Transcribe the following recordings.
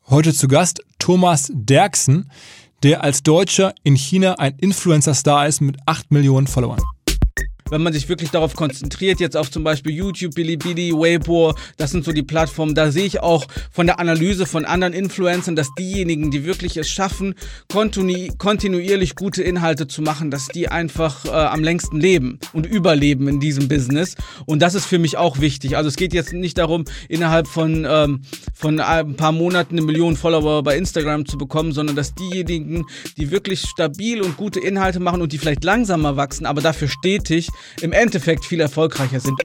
Heute zu Gast Thomas Derksen, der als Deutscher in China ein Influencer-Star ist mit 8 Millionen Followern. Wenn man sich wirklich darauf konzentriert, jetzt auf zum Beispiel YouTube, Bilibili, Weibo, das sind so die Plattformen, da sehe ich auch von der Analyse von anderen Influencern, dass diejenigen, die wirklich es schaffen, kontinuierlich gute Inhalte zu machen, dass die einfach am längsten leben und überleben in diesem Business. Und das ist für mich auch wichtig. Also es geht jetzt nicht darum, innerhalb von ein paar Monaten 1 Million Follower bei Instagram zu bekommen, sondern dass diejenigen, die wirklich stabil und gute Inhalte machen und die vielleicht langsamer wachsen, aber dafür stetig, im Endeffekt viel erfolgreicher sind.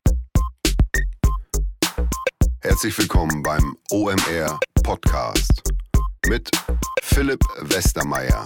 Herzlich willkommen beim OMR Podcast mit Philipp Westermeier.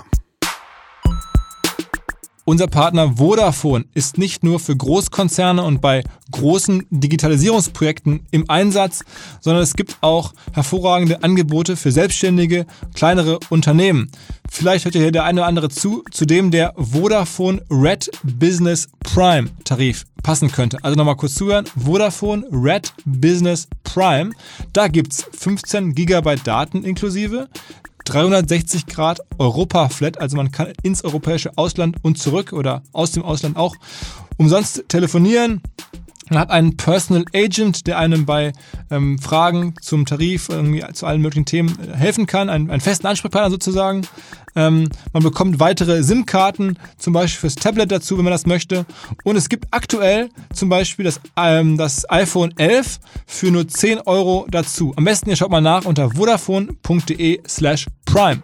Unser Partner Vodafone ist nicht nur für Großkonzerne und bei großen Digitalisierungsprojekten im Einsatz, sondern es gibt auch hervorragende Angebote für selbstständige, kleinere Unternehmen. Vielleicht hört ja hier der eine oder andere zu dem der Vodafone Red Business Prime Tarif passen könnte. Also nochmal kurz zuhören. Vodafone Red Business Prime. Da gibt's 15 GB Daten inklusive, 360 Grad Europa-Flat, also man kann ins europäische Ausland und zurück oder aus dem Ausland auch umsonst telefonieren. Man hat einen Personal Agent, der einem bei Fragen zum Tarif, irgendwie zu allen möglichen Themen helfen kann, einen festen Ansprechpartner sozusagen. Man bekommt weitere SIM-Karten, zum Beispiel fürs Tablet dazu, wenn man das möchte. Und es gibt aktuell zum Beispiel das iPhone 11 für nur 10 € dazu. Am besten ihr schaut mal nach unter vodafone.de/prime.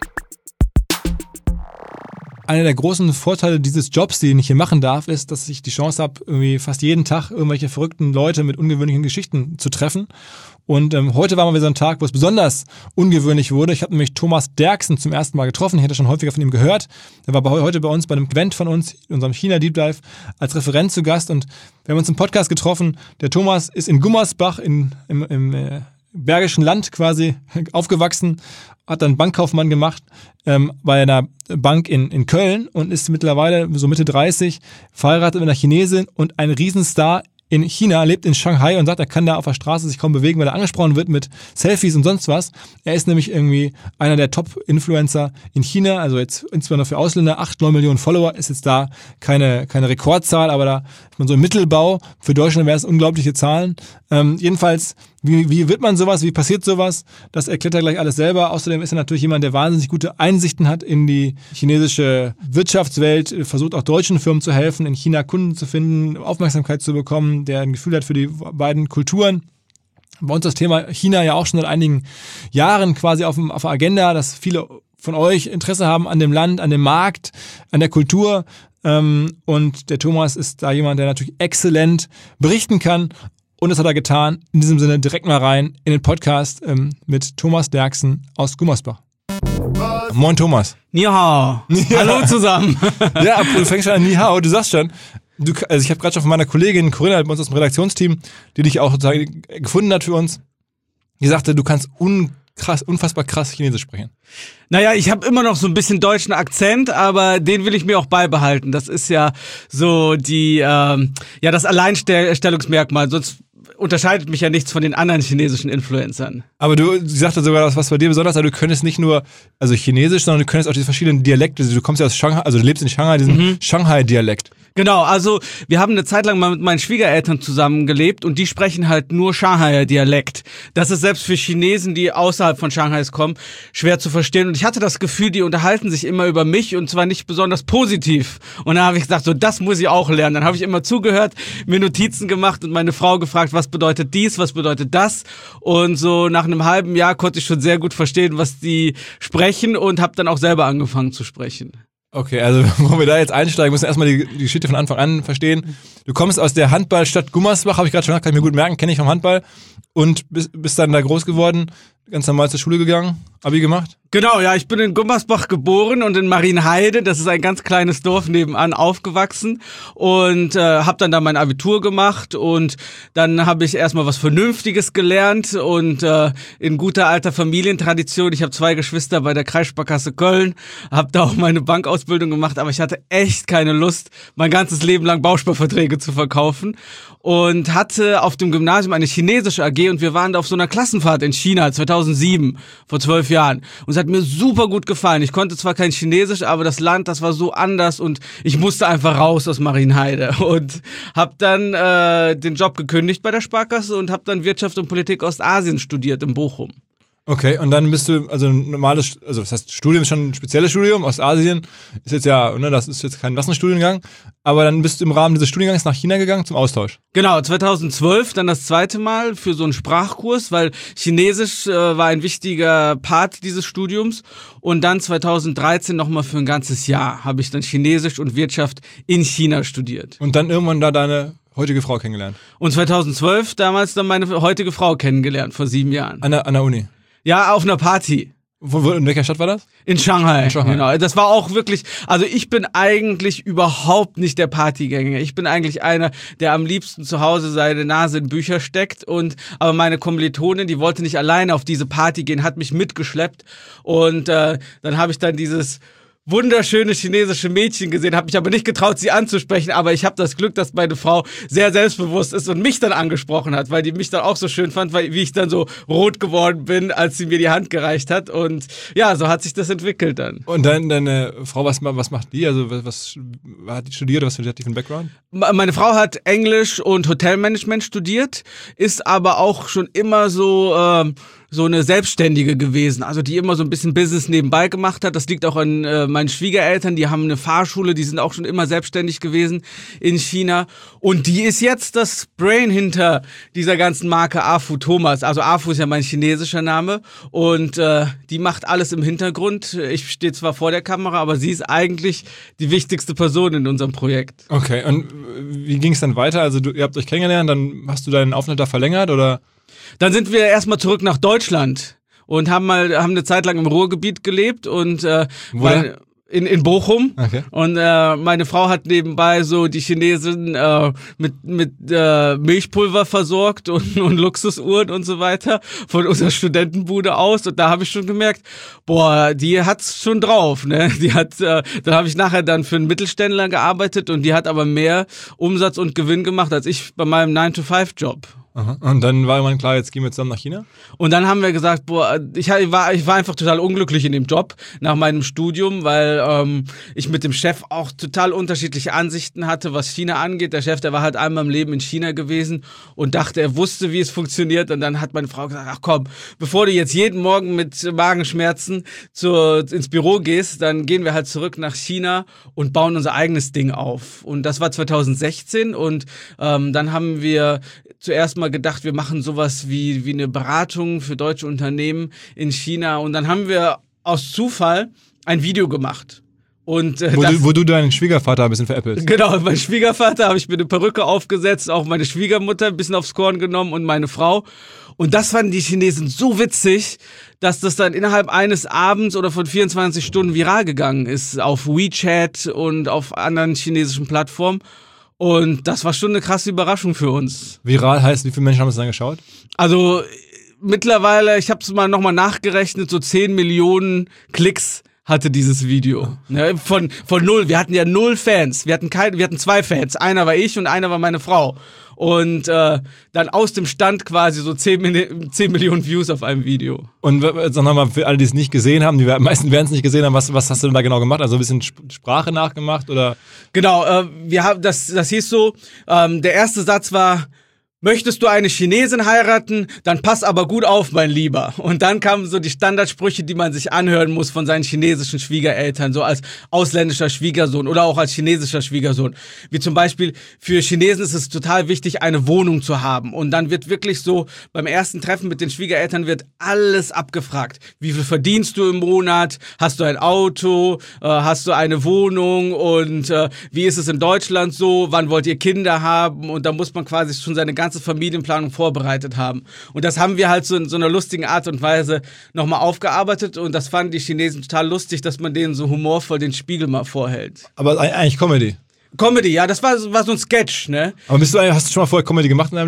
Einer der großen Vorteile dieses Jobs, den ich hier machen darf, ist, dass ich die Chance habe, irgendwie fast jeden Tag irgendwelche verrückten Leute mit ungewöhnlichen Geschichten zu treffen. Und heute war mal wieder so ein Tag, wo es besonders ungewöhnlich wurde. Ich habe nämlich Thomas Derksen zum ersten Mal getroffen. Ich hatte schon häufiger von ihm gehört. Er war heute bei uns bei einem Event von uns, in unserem China Deep Dive, als Referent zu Gast. Und wir haben uns im Podcast getroffen. Der Thomas ist in Gummersbach im Bergischen Land quasi aufgewachsen, hat dann Bankkaufmann gemacht bei einer Bank in Köln und ist mittlerweile so Mitte 30, verheiratet mit einer Chinesin und ein Riesenstar in China, lebt in Shanghai und sagt, er kann da auf der Straße sich kaum bewegen, weil er angesprochen wird mit Selfies und sonst was. Er ist nämlich irgendwie einer der Top-Influencer in China, also jetzt insbesondere für Ausländer, 8-9 Millionen Follower, ist jetzt da keine Rekordzahl, aber da ist man so im Mittelbau. Für Deutschland wäre es unglaubliche Zahlen. Jedenfalls, wie wird man sowas, wie passiert sowas? Das erklärt er gleich alles selber. Außerdem ist er natürlich jemand, der wahnsinnig gute Einsichten hat in die chinesische Wirtschaftswelt, versucht auch deutschen Firmen zu helfen, in China Kunden zu finden, Aufmerksamkeit zu bekommen, der ein Gefühl hat für die beiden Kulturen. Bei uns das Thema China ja auch schon seit einigen Jahren quasi auf der Agenda, dass viele von euch Interesse haben an dem Land, an dem Markt, an der Kultur. Und der Thomas ist da jemand, der natürlich exzellent berichten kann. Und das hat er getan. In diesem Sinne direkt mal rein in den Podcast mit Thomas Derksen aus Gummersbach. Moin Thomas. Ni hao. Ja. Hallo zusammen. Ja, du fängst schon an Ni hao. Du sagst schon, ich habe gerade schon von meiner Kollegin Corinna bei uns aus dem Redaktionsteam, die dich auch sozusagen gefunden hat für uns, die sagte, du kannst unfassbar krass Chinesisch sprechen. Naja, ich habe immer noch so ein bisschen deutschen Akzent, aber den will ich mir auch beibehalten. Das ist ja so das Alleinstellungsmerkmal, sonst unterscheidet mich ja nichts von den anderen chinesischen Influencern. Aber sie sagte sogar, was bei dir besonders ist, du könntest nicht nur Chinesisch, sondern du könntest auch diese verschiedenen Dialekte, du kommst ja aus Shanghai, also du lebst in Shanghai, diesen Shanghai-Dialekt. Genau, also wir haben eine Zeit lang mal mit meinen Schwiegereltern zusammengelebt und die sprechen halt nur Shanghaier Dialekt. Das ist selbst für Chinesen, die außerhalb von Shanghais kommen, schwer zu verstehen. Und ich hatte das Gefühl, die unterhalten sich immer über mich und zwar nicht besonders positiv. Und dann habe ich gesagt, so das muss ich auch lernen. Dann habe ich immer zugehört, mir Notizen gemacht und meine Frau gefragt, was bedeutet dies, was bedeutet das? Und so nach einem halben Jahr konnte ich schon sehr gut verstehen, was die sprechen und habe dann auch selber angefangen zu sprechen. Okay, also bevor wir da jetzt einsteigen, müssen wir erstmal die Geschichte von Anfang an verstehen. Du kommst aus der Handballstadt Gummersbach, habe ich gerade schon gesagt, kann ich mir gut merken, kenne ich vom Handball. Und bist dann da groß geworden, ganz normal zur Schule gegangen, Abi gemacht? Genau, ja, ich bin in Gummersbach geboren und in Marienheide, das ist ein ganz kleines Dorf nebenan, aufgewachsen und habe dann da mein Abitur gemacht und dann habe ich erstmal was Vernünftiges gelernt und in guter alter Familientradition, ich habe 2 Geschwister bei der Kreissparkasse Köln, habe da auch meine Bankausbildung gemacht, aber ich hatte echt keine Lust, mein ganzes Leben lang Bausparverträge zu verkaufen und hatte auf dem Gymnasium eine chinesische AG und wir waren da auf so einer Klassenfahrt in China 2000 2007, vor 12 Jahren. Und es hat mir super gut gefallen. Ich konnte zwar kein Chinesisch, aber das Land, das war so anders und ich musste einfach raus aus Marienheide und habe dann den Job gekündigt bei der Sparkasse und habe dann Wirtschaft und Politik Ostasien studiert in Bochum. Okay, und dann bist du, also ein normales, also das heißt, Studium ist schon ein spezielles Studium, Ostasien ist jetzt ja, ne, das ist jetzt kein Massenstudiengang, aber dann bist du im Rahmen dieses Studiengangs nach China gegangen zum Austausch. Genau, 2012 dann das zweite Mal für so einen Sprachkurs, weil Chinesisch war ein wichtiger Part dieses Studiums und dann 2013 nochmal für ein ganzes Jahr habe ich dann Chinesisch und Wirtschaft in China studiert. Und dann irgendwann da deine heutige Frau kennengelernt. Und 2012 damals dann meine heutige Frau kennengelernt, vor 7 Jahren. An der Uni. Ja, auf einer Party. In welcher Stadt war das? In Shanghai. Genau. Das war auch wirklich, also ich bin eigentlich überhaupt nicht der Partygänger. Ich bin eigentlich einer, der am liebsten zu Hause seine Nase in Bücher steckt aber meine Kommilitonin, die wollte nicht alleine auf diese Party gehen, hat mich mitgeschleppt und dann habe ich dann dieses wunderschöne chinesische Mädchen gesehen, habe mich aber nicht getraut, sie anzusprechen, aber ich habe das Glück, dass meine Frau sehr selbstbewusst ist und mich dann angesprochen hat, weil die mich dann auch so schön fand, wie ich dann so rot geworden bin, als sie mir die Hand gereicht hat und ja, so hat sich das entwickelt dann. Und deine Frau, was macht die? Also was hat die studiert, was hat die für einen Background? Meine Frau hat Englisch und Hotelmanagement studiert, ist aber auch schon immer so eine Selbstständige gewesen, also die immer so ein bisschen Business nebenbei gemacht hat. Das liegt auch an meinen Schwiegereltern, die haben eine Fahrschule, die sind auch schon immer selbstständig gewesen in China. Und die ist jetzt das Brain hinter dieser ganzen Marke Afu Thomas. Also Afu ist ja mein chinesischer Name und die macht alles im Hintergrund. Ich stehe zwar vor der Kamera, aber sie ist eigentlich die wichtigste Person in unserem Projekt. Okay, und wie ging es dann weiter? Also ihr habt euch kennengelernt, dann hast du deinen Aufenthalt da verlängert oder? Dann sind wir erstmal zurück nach Deutschland und haben eine Zeit lang im Ruhrgebiet gelebt und in Bochum. Okay. Und meine Frau hat nebenbei so die Chinesen mit Milchpulver versorgt und Luxusuhren und so weiter von unserer Studentenbude aus. Und da habe ich schon gemerkt, boah, die hat's schon drauf, ne? Dann habe ich nachher dann für einen Mittelständler gearbeitet und die hat aber mehr Umsatz und Gewinn gemacht als ich bei meinem 9-to-5-Job. Aha. Und dann war irgendwann klar, jetzt gehen wir zusammen nach China? Und dann haben wir gesagt, boah, ich war einfach total unglücklich in dem Job nach meinem Studium, weil ich mit dem Chef auch total unterschiedliche Ansichten hatte, was China angeht. Der Chef, der war halt einmal im Leben in China gewesen und dachte, er wusste, wie es funktioniert. Und dann hat meine Frau gesagt, ach komm, bevor du jetzt jeden Morgen mit Magenschmerzen ins Büro gehst, dann gehen wir halt zurück nach China und bauen unser eigenes Ding auf. Und das war 2016 und dann haben wir zuerst mal gedacht, wir machen sowas wie eine Beratung für deutsche Unternehmen in China und dann haben wir aus Zufall ein Video gemacht. Und, wo du deinen Schwiegervater ein bisschen veräppelst. Genau, mein Schwiegervater habe ich mir eine Perücke aufgesetzt, auch meine Schwiegermutter ein bisschen aufs Korn genommen und meine Frau. Und das fanden die Chinesen so witzig, dass das dann innerhalb eines Abends oder von 24 Stunden viral gegangen ist auf WeChat und auf anderen chinesischen Plattformen. Und das war schon eine krasse Überraschung für uns. Viral heißt, wie viele Menschen haben es dann geschaut? Also mittlerweile, ich habe es mal nochmal nachgerechnet, so 10 Millionen Klicks hatte dieses Video. Ja, von 0. Wir hatten ja 0 Fans. Wir hatten 2 Fans. Einer war ich und einer war meine Frau. Und dann aus dem Stand quasi so 10 Millionen Views auf einem Video. Und sag nochmal, für alle, die es nicht gesehen haben, die meisten werden es nicht gesehen haben, was hast du denn da genau gemacht? Also ein bisschen Sprache nachgemacht oder? Genau, das hieß so, der erste Satz war: Möchtest du eine Chinesin heiraten? Dann pass aber gut auf, mein Lieber. Und dann kamen so die Standardsprüche, die man sich anhören muss von seinen chinesischen Schwiegereltern, so als ausländischer Schwiegersohn oder auch als chinesischer Schwiegersohn. Wie zum Beispiel, für Chinesen ist es total wichtig, eine Wohnung zu haben. Und dann wird wirklich so, beim ersten Treffen mit den Schwiegereltern wird alles abgefragt. Wie viel verdienst du im Monat? Hast du ein Auto? Hast du eine Wohnung? Und wie ist es in Deutschland so? Wann wollt ihr Kinder haben? Und da muss man quasi schon seine ganze Familienplanung vorbereitet haben. Und das haben wir halt so in so einer lustigen Art und Weise nochmal aufgearbeitet und das fanden die Chinesen total lustig, dass man denen so humorvoll den Spiegel mal vorhält. Aber eigentlich Comedy? Comedy, ja, das war so ein Sketch, ne? Aber hast du schon mal vorher Comedy gemacht in deinem Leben?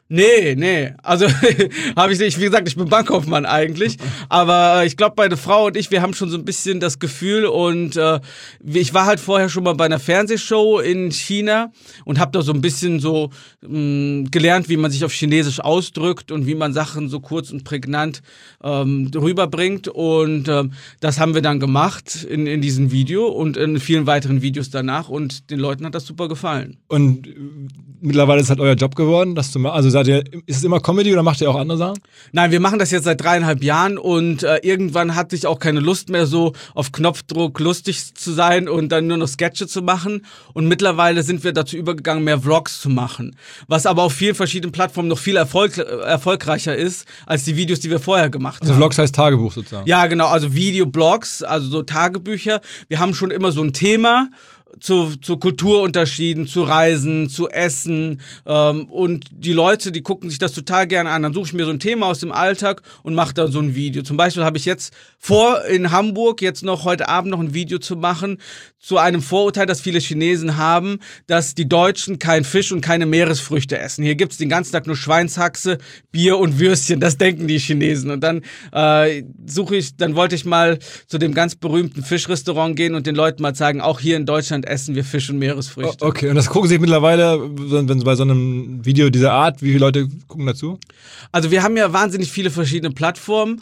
Nee. Also habe ich nicht. Wie gesagt, ich bin Bankkaufmann eigentlich. Aber ich glaube, meine Frau und ich, wir haben schon so ein bisschen das Gefühl. Und ich war halt vorher schon mal bei einer Fernsehshow in China und habe da so ein bisschen so gelernt, wie man sich auf Chinesisch ausdrückt und wie man Sachen so kurz und prägnant rüberbringt. Und das haben wir dann gemacht in diesem Video und in vielen weiteren Videos danach. Und den Leuten hat das super gefallen. Und mittlerweile ist halt euer Job geworden, das zu machen. Also ist es immer Comedy oder macht ihr auch andere Sachen? Nein, wir machen das jetzt seit 3,5 Jahren und irgendwann hatte ich auch keine Lust mehr, so auf Knopfdruck lustig zu sein und dann nur noch Sketche zu machen. Und mittlerweile sind wir dazu übergegangen, mehr Vlogs zu machen. Was aber auf vielen verschiedenen Plattformen noch viel erfolgreicher ist, als die Videos, die wir vorher gemacht haben. Also Vlogs heißt Tagebuch sozusagen? Ja, genau, also Videoblogs, also so Tagebücher. Wir haben schon immer so ein Thema, zu Kulturunterschieden, zu Reisen, zu Essen und die Leute, die gucken sich das total gerne an. Dann suche ich mir so ein Thema aus dem Alltag und mache da so ein Video. Zum Beispiel habe ich jetzt vor, in Hamburg jetzt noch heute Abend noch ein Video zu machen zu einem Vorurteil, das viele Chinesen haben, dass die Deutschen kein Fisch und keine Meeresfrüchte essen. Hier gibt's den ganzen Tag nur Schweinshaxe, Bier und Würstchen. Das denken die Chinesen. Und dann wollte ich mal zu dem ganz berühmten Fischrestaurant gehen und den Leuten mal zeigen, auch hier in Deutschland essen wir Fisch und Meeresfrüchte. Okay, und das gucken Sie mittlerweile, wenn bei so einem Video dieser Art, wie viele Leute gucken dazu? Also wir haben ja wahnsinnig viele verschiedene Plattformen.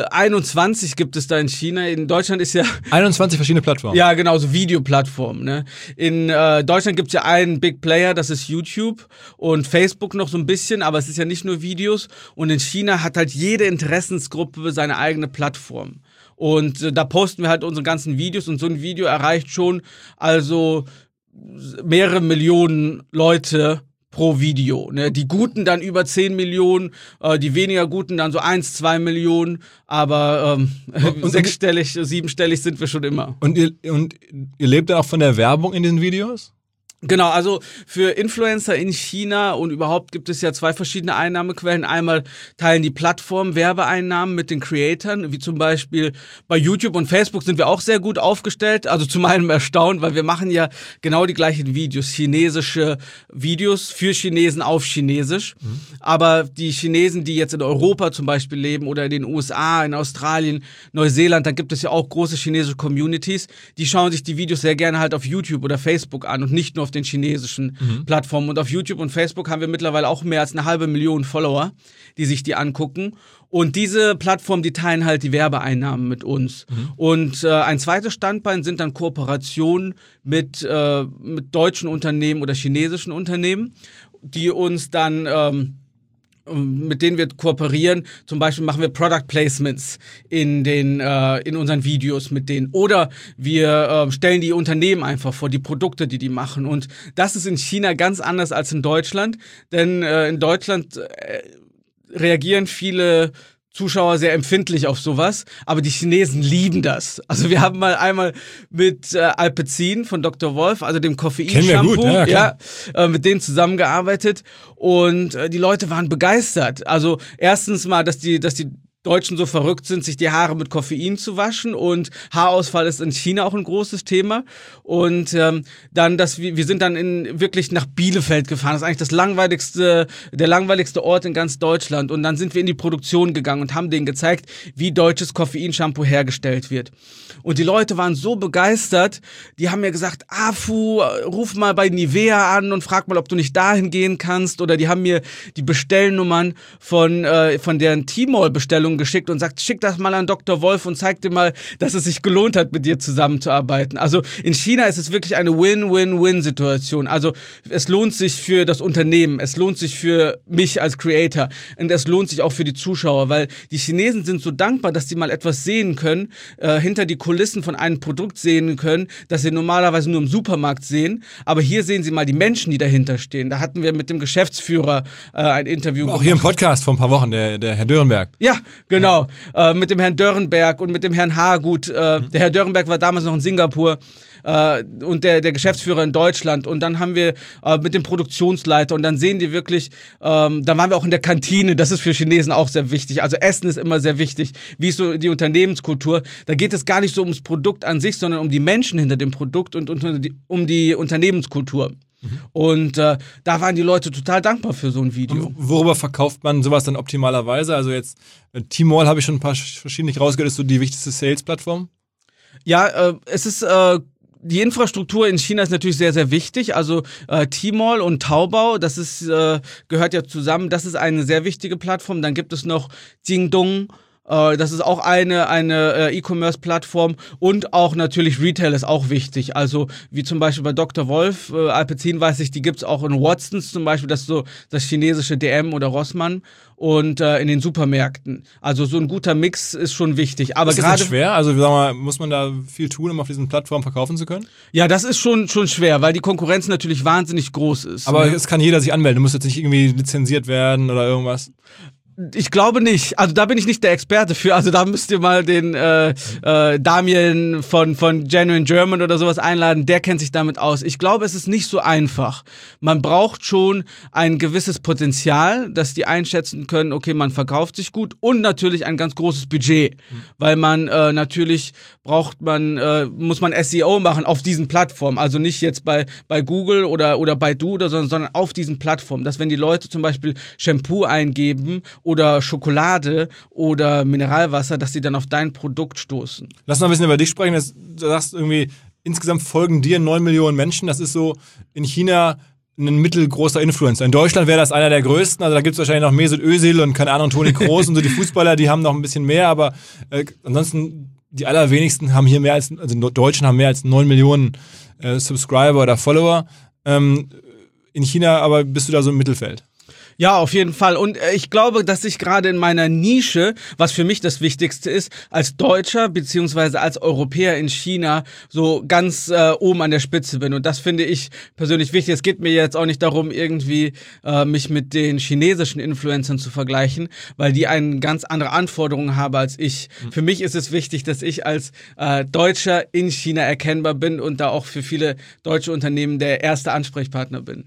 21 gibt es da in China. In Deutschland ist ja... 21 verschiedene Plattformen? Ja, genau, so Videoplattformen. Ne? In Deutschland gibt es ja einen Big Player, das ist YouTube und Facebook noch so ein bisschen, aber es ist ja nicht nur Videos. Und in China hat halt jede Interessensgruppe seine eigene Plattform. Und da posten wir halt unsere ganzen Videos und so ein Video erreicht schon also mehrere Millionen Leute pro Video. Ne? Die Guten dann über 10 Millionen, die weniger Guten dann so 1-2 Millionen, aber sechsstellig, siebenstellig sind wir schon immer. Und ihr lebt ja auch von der Werbung in den Videos? Genau, also für Influencer in China und überhaupt gibt es ja 2 verschiedene Einnahmequellen. Einmal teilen die Plattformen Werbeeinnahmen mit den Creatoren, wie zum Beispiel bei YouTube und Facebook sind wir auch sehr gut aufgestellt, also zu meinem Erstaunen, weil wir machen ja genau die gleichen Videos, chinesische Videos für Chinesen auf Chinesisch. Aber die Chinesen, die jetzt in Europa zum Beispiel leben oder in den USA, in Australien, Neuseeland, da gibt es ja auch große chinesische Communities, die schauen sich die Videos sehr gerne halt auf YouTube oder Facebook an und nicht nur auf den chinesischen Plattformen. Und auf YouTube und Facebook haben wir mittlerweile auch mehr als 500.000 Follower, die sich die angucken. Und diese Plattformen, die teilen halt die Werbeeinnahmen mit uns. Und ein zweites Standbein sind dann Kooperationen mit deutschen Unternehmen oder chinesischen Unternehmen, die uns dann mit denen wir kooperieren. Zum Beispiel machen wir Product Placements in unseren Videos mit denen. Oder wir stellen die Unternehmen einfach vor, die Produkte, die machen. Und das ist in China ganz anders als in Deutschland. Denn in Deutschland reagieren viele Zuschauer sehr empfindlich auf sowas, aber die Chinesen lieben das. Also wir haben mal einmal mit Alpecin von Dr. Wolf, also dem Koffein-Shampoo, mit denen zusammengearbeitet und die Leute waren begeistert. Also erstens mal, dass die Deutschen so verrückt sind, sich die Haare mit Koffein zu waschen und Haarausfall ist in China auch ein großes Thema und dann, dass wir sind dann wirklich nach Bielefeld gefahren, das ist eigentlich der langweiligste Ort in ganz Deutschland und dann sind wir in die Produktion gegangen und haben denen gezeigt, wie deutsches Koffeinshampoo hergestellt wird und die Leute waren so begeistert, die haben mir gesagt, Afu, ruf mal bei Nivea an und frag mal, ob du nicht dahin gehen kannst oder die haben mir die Bestellnummern von deren Tmall-Bestellung geschickt und sagt, schick das mal an Dr. Wolf und zeig dir mal, dass es sich gelohnt hat, mit dir zusammenzuarbeiten. Also in China ist es wirklich eine Win-Win-Win-Situation. Also es lohnt sich für das Unternehmen, es lohnt sich für mich als Creator und es lohnt sich auch für die Zuschauer, weil die Chinesen sind so dankbar, dass sie mal etwas sehen können, hinter die Kulissen von einem Produkt sehen können, das sie normalerweise nur im Supermarkt sehen. Aber hier sehen sie mal die Menschen, die dahinter stehen. Da hatten wir mit dem Geschäftsführer ein Interview gemacht. Auch hier im Podcast vor ein paar Wochen, der Herr Dörenberg. Ja, genau. Mit dem Herrn Dörenberg und mit dem Herrn Hagut. Der Herr Dörenberg war damals noch in Singapur und der Geschäftsführer in Deutschland. Und dann haben wir mit dem Produktionsleiter und dann sehen die wirklich, dann waren wir auch in der Kantine. Das ist für Chinesen auch sehr wichtig. Also Essen ist immer sehr wichtig. Wie ist so die Unternehmenskultur? Da geht es gar nicht so ums Produkt an sich, sondern um die Menschen hinter dem Produkt und um die Unternehmenskultur. Und da waren die Leute total dankbar für so ein Video. Worüber verkauft man sowas dann optimalerweise? Also jetzt Tmall habe ich schon ein paar verschiedene rausgehört, ist so die wichtigste Sales-Plattform. Ja, es ist die Infrastruktur in China ist natürlich sehr, sehr wichtig. Also Tmall und Taobao, das ist gehört ja zusammen. Das ist eine sehr wichtige Plattform. Dann gibt es noch Jingdong. Das ist auch eine E-Commerce-Plattform und auch natürlich Retail ist auch wichtig. Also wie zum Beispiel bei Dr. Wolf, Alpecin weiß ich, die gibt's auch in Watsons zum Beispiel, das ist so das chinesische DM oder Rossmann und in den Supermärkten. Also so ein guter Mix ist schon wichtig. Aber ist das gerade nicht schwer? Also sag mal, muss man da viel tun, um auf diesen Plattformen verkaufen zu können? Ja, das ist schon schwer, weil die Konkurrenz natürlich wahnsinnig groß ist. Aber ne? es kann jeder sich anmelden. Du musst jetzt nicht irgendwie lizenziert werden oder irgendwas. Ich glaube nicht. Also da bin ich nicht der Experte für. Also da müsst ihr mal den Damien von Genuine German oder sowas einladen. Der kennt sich damit aus. Ich glaube, es ist nicht so einfach. Man braucht schon ein gewisses Potenzial, dass die einschätzen können, okay, man verkauft sich gut und natürlich ein ganz großes Budget. Weil man natürlich muss man SEO machen auf diesen Plattformen. Also nicht jetzt bei Google oder Baidu oder so, sondern auf diesen Plattformen. Dass wenn die Leute zum Beispiel Shampoo eingeben oder Schokolade oder Mineralwasser, dass sie dann auf dein Produkt stoßen. Lass mal ein bisschen über dich sprechen. Du sagst irgendwie, insgesamt folgen dir 9 Millionen Menschen. Das ist so in China ein mittelgroßer Influencer. In Deutschland wäre das einer der größten. Also da gibt es wahrscheinlich noch Mesut Özil und keine Ahnung, Toni Kroos und so die Fußballer, die haben noch ein bisschen mehr. Aber ansonsten die allerwenigsten haben hier Deutschen haben mehr als 9 Millionen Subscriber oder Follower. In China aber bist du da so im Mittelfeld. Ja, auf jeden Fall. Und ich glaube, dass ich gerade in meiner Nische, was für mich das Wichtigste ist, als Deutscher beziehungsweise als Europäer in China so ganz oben an der Spitze bin. Und das finde ich persönlich wichtig. Es geht mir jetzt auch nicht darum, irgendwie mich mit den chinesischen Influencern zu vergleichen, weil die eine ganz andere Anforderungen haben als ich. Für mich ist es wichtig, dass ich als Deutscher in China erkennbar bin und da auch für viele deutsche Unternehmen der erste Ansprechpartner bin.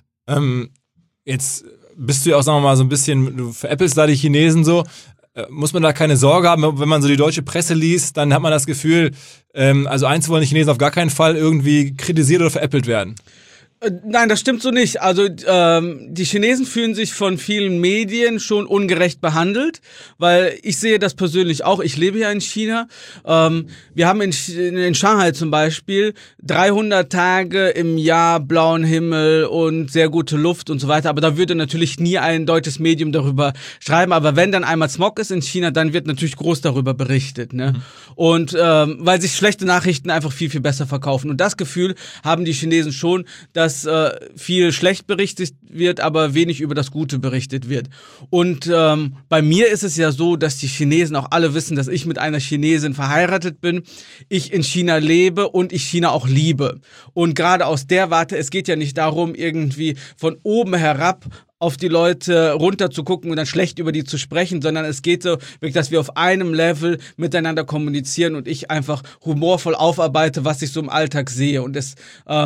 Jetzt bist du ja auch, sagen wir mal, so ein bisschen, du veräppelst da die Chinesen so. Muss man da keine Sorge haben, wenn man so die deutsche Presse liest, dann hat man das Gefühl, also eins wollen die Chinesen auf gar keinen Fall irgendwie kritisiert oder veräppelt werden. Nein, das stimmt so nicht. Also die Chinesen fühlen sich von vielen Medien schon ungerecht behandelt, weil ich sehe das persönlich auch. Ich lebe ja in China. Wir haben in Shanghai zum Beispiel 300 Tage im Jahr blauen Himmel und sehr gute Luft und so weiter. Aber da würde natürlich nie ein deutsches Medium darüber schreiben. Aber wenn dann einmal Smog ist in China, dann wird natürlich groß darüber berichtet. Ne? Und weil sich schlechte Nachrichten einfach viel, viel besser verkaufen. Und das Gefühl haben die Chinesen schon, dass viel schlecht berichtet wird, aber wenig über das Gute berichtet wird. Und bei mir ist es ja so, dass die Chinesen auch alle wissen, dass ich mit einer Chinesin verheiratet bin, ich in China lebe und ich China auch liebe. Und gerade aus der Warte, es geht ja nicht darum, irgendwie von oben herab auf die Leute runter zu gucken und dann schlecht über die zu sprechen, sondern es geht so wirklich, dass wir auf einem Level miteinander kommunizieren und ich einfach humorvoll aufarbeite, was ich so im Alltag sehe. Und es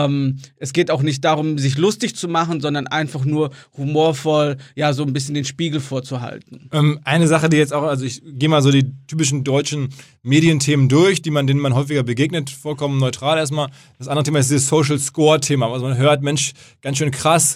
geht auch nicht darum, sich lustig zu machen, sondern einfach nur humorvoll, ja, so ein bisschen den Spiegel vorzuhalten. Eine Sache, die jetzt auch, also ich gehe mal so die typischen deutschen Medienthemen durch, denen man häufiger begegnet, vollkommen neutral erstmal. Das andere Thema ist dieses Social Score-Thema. Also man hört, Mensch, ganz schön krass,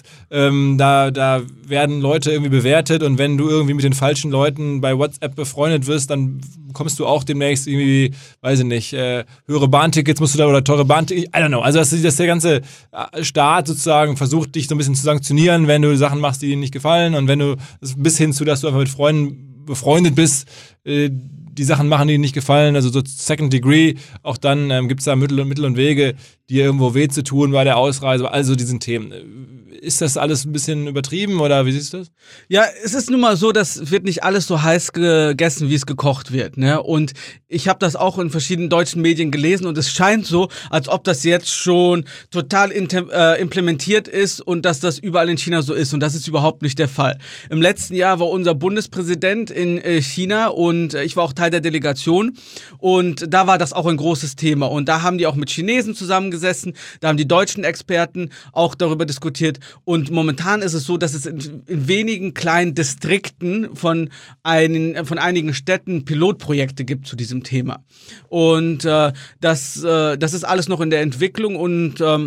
da werden Leute irgendwie bewertet und wenn du irgendwie mit den falschen Leuten bei WhatsApp befreundet wirst, dann kommst du auch demnächst irgendwie, weiß ich nicht, höhere Bahntickets musst du da oder teure Bahntickets, I don't know. Also dass der ganze Staat sozusagen versucht, dich so ein bisschen zu sanktionieren, wenn du Sachen machst, die dir nicht gefallen und wenn du bis hin zu, dass du einfach mit Freunden befreundet bist, die Sachen machen, die dir nicht gefallen, also so Second Degree, auch dann gibt es da Mittel und Wege, dir irgendwo weh zu tun bei der Ausreise, also diesen Themen. Ist das alles ein bisschen übertrieben oder wie siehst du das? Ja, es ist nun mal so, das wird nicht alles so heiß gegessen, wie es gekocht wird. Ne? Und ich habe das auch in verschiedenen deutschen Medien gelesen und es scheint so, als ob das jetzt schon total implementiert ist und dass das überall in China so ist. Und das ist überhaupt nicht der Fall. Im letzten Jahr war unser Bundespräsident in China und ich war auch Teil der Delegation und da war das auch ein großes Thema. Und da haben die auch mit Chinesen zusammengesessen, da haben die deutschen Experten auch darüber diskutiert. Und momentan ist es so, dass es in wenigen kleinen Distrikten von einigen Städten Pilotprojekte gibt zu diesem Thema. Und das ist alles noch in der Entwicklung und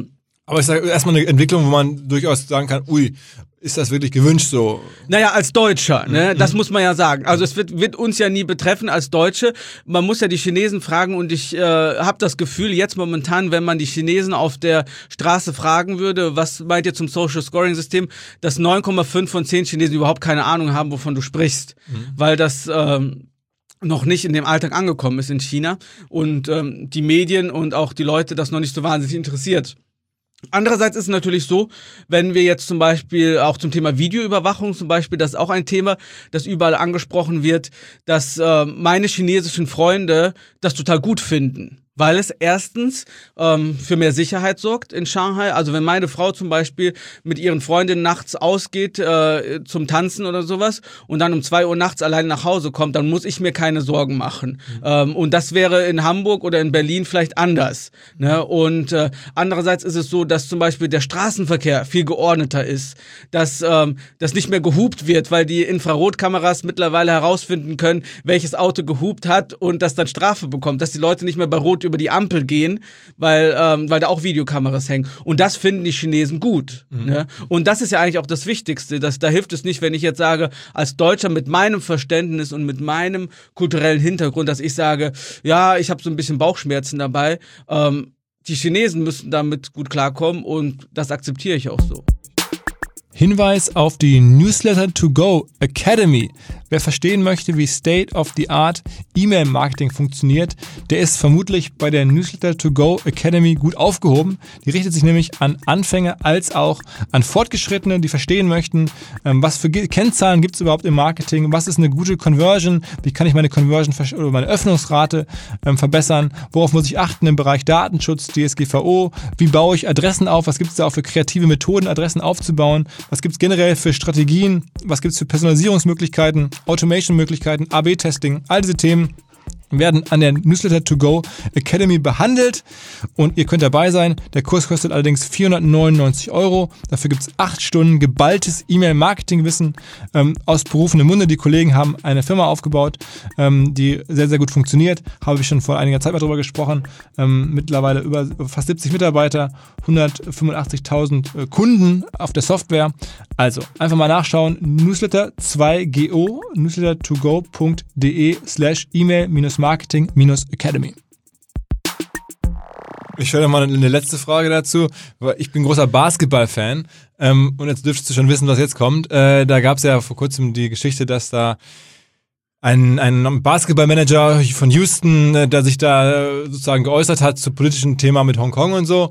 Aber ich sage erstmal eine Entwicklung, wo man durchaus sagen kann, ui, ist das wirklich gewünscht so? Naja, als Deutscher, ne? Das muss man ja sagen. Also es wird uns ja nie betreffen als Deutsche. Man muss ja die Chinesen fragen und ich habe das Gefühl, jetzt momentan, wenn man die Chinesen auf der Straße fragen würde, was meint ihr zum Social Scoring System, dass 9,5 von 10 Chinesen überhaupt keine Ahnung haben, wovon du sprichst. Weil das noch nicht in dem Alltag angekommen ist in China und die Medien und auch die Leute das noch nicht so wahnsinnig interessiert. Andererseits ist es natürlich so, wenn wir jetzt zum Beispiel auch zum Thema Videoüberwachung zum Beispiel, das ist auch ein Thema, das überall angesprochen wird, dass meine chinesischen Freunde das total gut finden. Weil es erstens für mehr Sicherheit sorgt in Shanghai. Also wenn meine Frau zum Beispiel mit ihren Freundinnen nachts ausgeht zum Tanzen oder sowas und dann um 2 Uhr nachts allein nach Hause kommt, dann muss ich mir keine Sorgen machen. Und das wäre in Hamburg oder in Berlin vielleicht anders. Ne? Und andererseits ist es so, dass zum Beispiel der Straßenverkehr viel geordneter ist, dass nicht mehr gehupt wird, weil die Infrarotkameras mittlerweile herausfinden können, welches Auto gehupt hat und das dann Strafe bekommt, dass die Leute nicht mehr bei Rot über die Ampel gehen, weil da auch Videokameras hängen. Und das finden die Chinesen gut. Ne? Und das ist ja eigentlich auch das Wichtigste. Da hilft es nicht, wenn ich jetzt sage, als Deutscher mit meinem Verständnis und mit meinem kulturellen Hintergrund, dass ich sage, ja, ich habe so ein bisschen Bauchschmerzen dabei. Die Chinesen müssen damit gut klarkommen und das akzeptiere ich auch so. Hinweis auf die Newsletter to Go Academy. Wer verstehen möchte, wie State-of-the-Art E-Mail-Marketing funktioniert, der ist vermutlich bei der Newsletter to Go Academy gut aufgehoben. Die richtet sich nämlich an Anfänger als auch an Fortgeschrittene, die verstehen möchten, was für Kennzahlen gibt es überhaupt im Marketing, was ist eine gute Conversion, wie kann ich meine Conversion oder meine Öffnungsrate verbessern, worauf muss ich achten im Bereich Datenschutz, DSGVO, wie baue ich Adressen auf, was gibt es da auch für kreative Methoden, Adressen aufzubauen, was gibt es generell für Strategien, was gibt es für Personalisierungsmöglichkeiten, Automation-Möglichkeiten, AB-Testing, all diese Themen werden an der Newsletter to Go Academy behandelt und ihr könnt dabei sein. Der Kurs kostet allerdings 499 €. Dafür gibt es 8 Stunden geballtes E-Mail-Marketing-Wissen aus berufenem Munde. Die Kollegen haben eine Firma aufgebaut, die sehr, sehr gut funktioniert. Habe ich schon vor einiger Zeit mal drüber gesprochen. Mittlerweile über fast 70 Mitarbeiter, 185.000 Kunden auf der Software. Also einfach mal nachschauen. Newsletter2go, newsletter2go.de/email-marketing-academy. Ich stelle mal eine letzte Frage dazu, weil ich bin großer Basketball-Fan und jetzt dürftest du schon wissen, was jetzt kommt. Da gab es ja vor kurzem die Geschichte, dass da ein Basketballmanager von Houston, der sich da sozusagen geäußert hat zu politischen Thema mit Hongkong und so.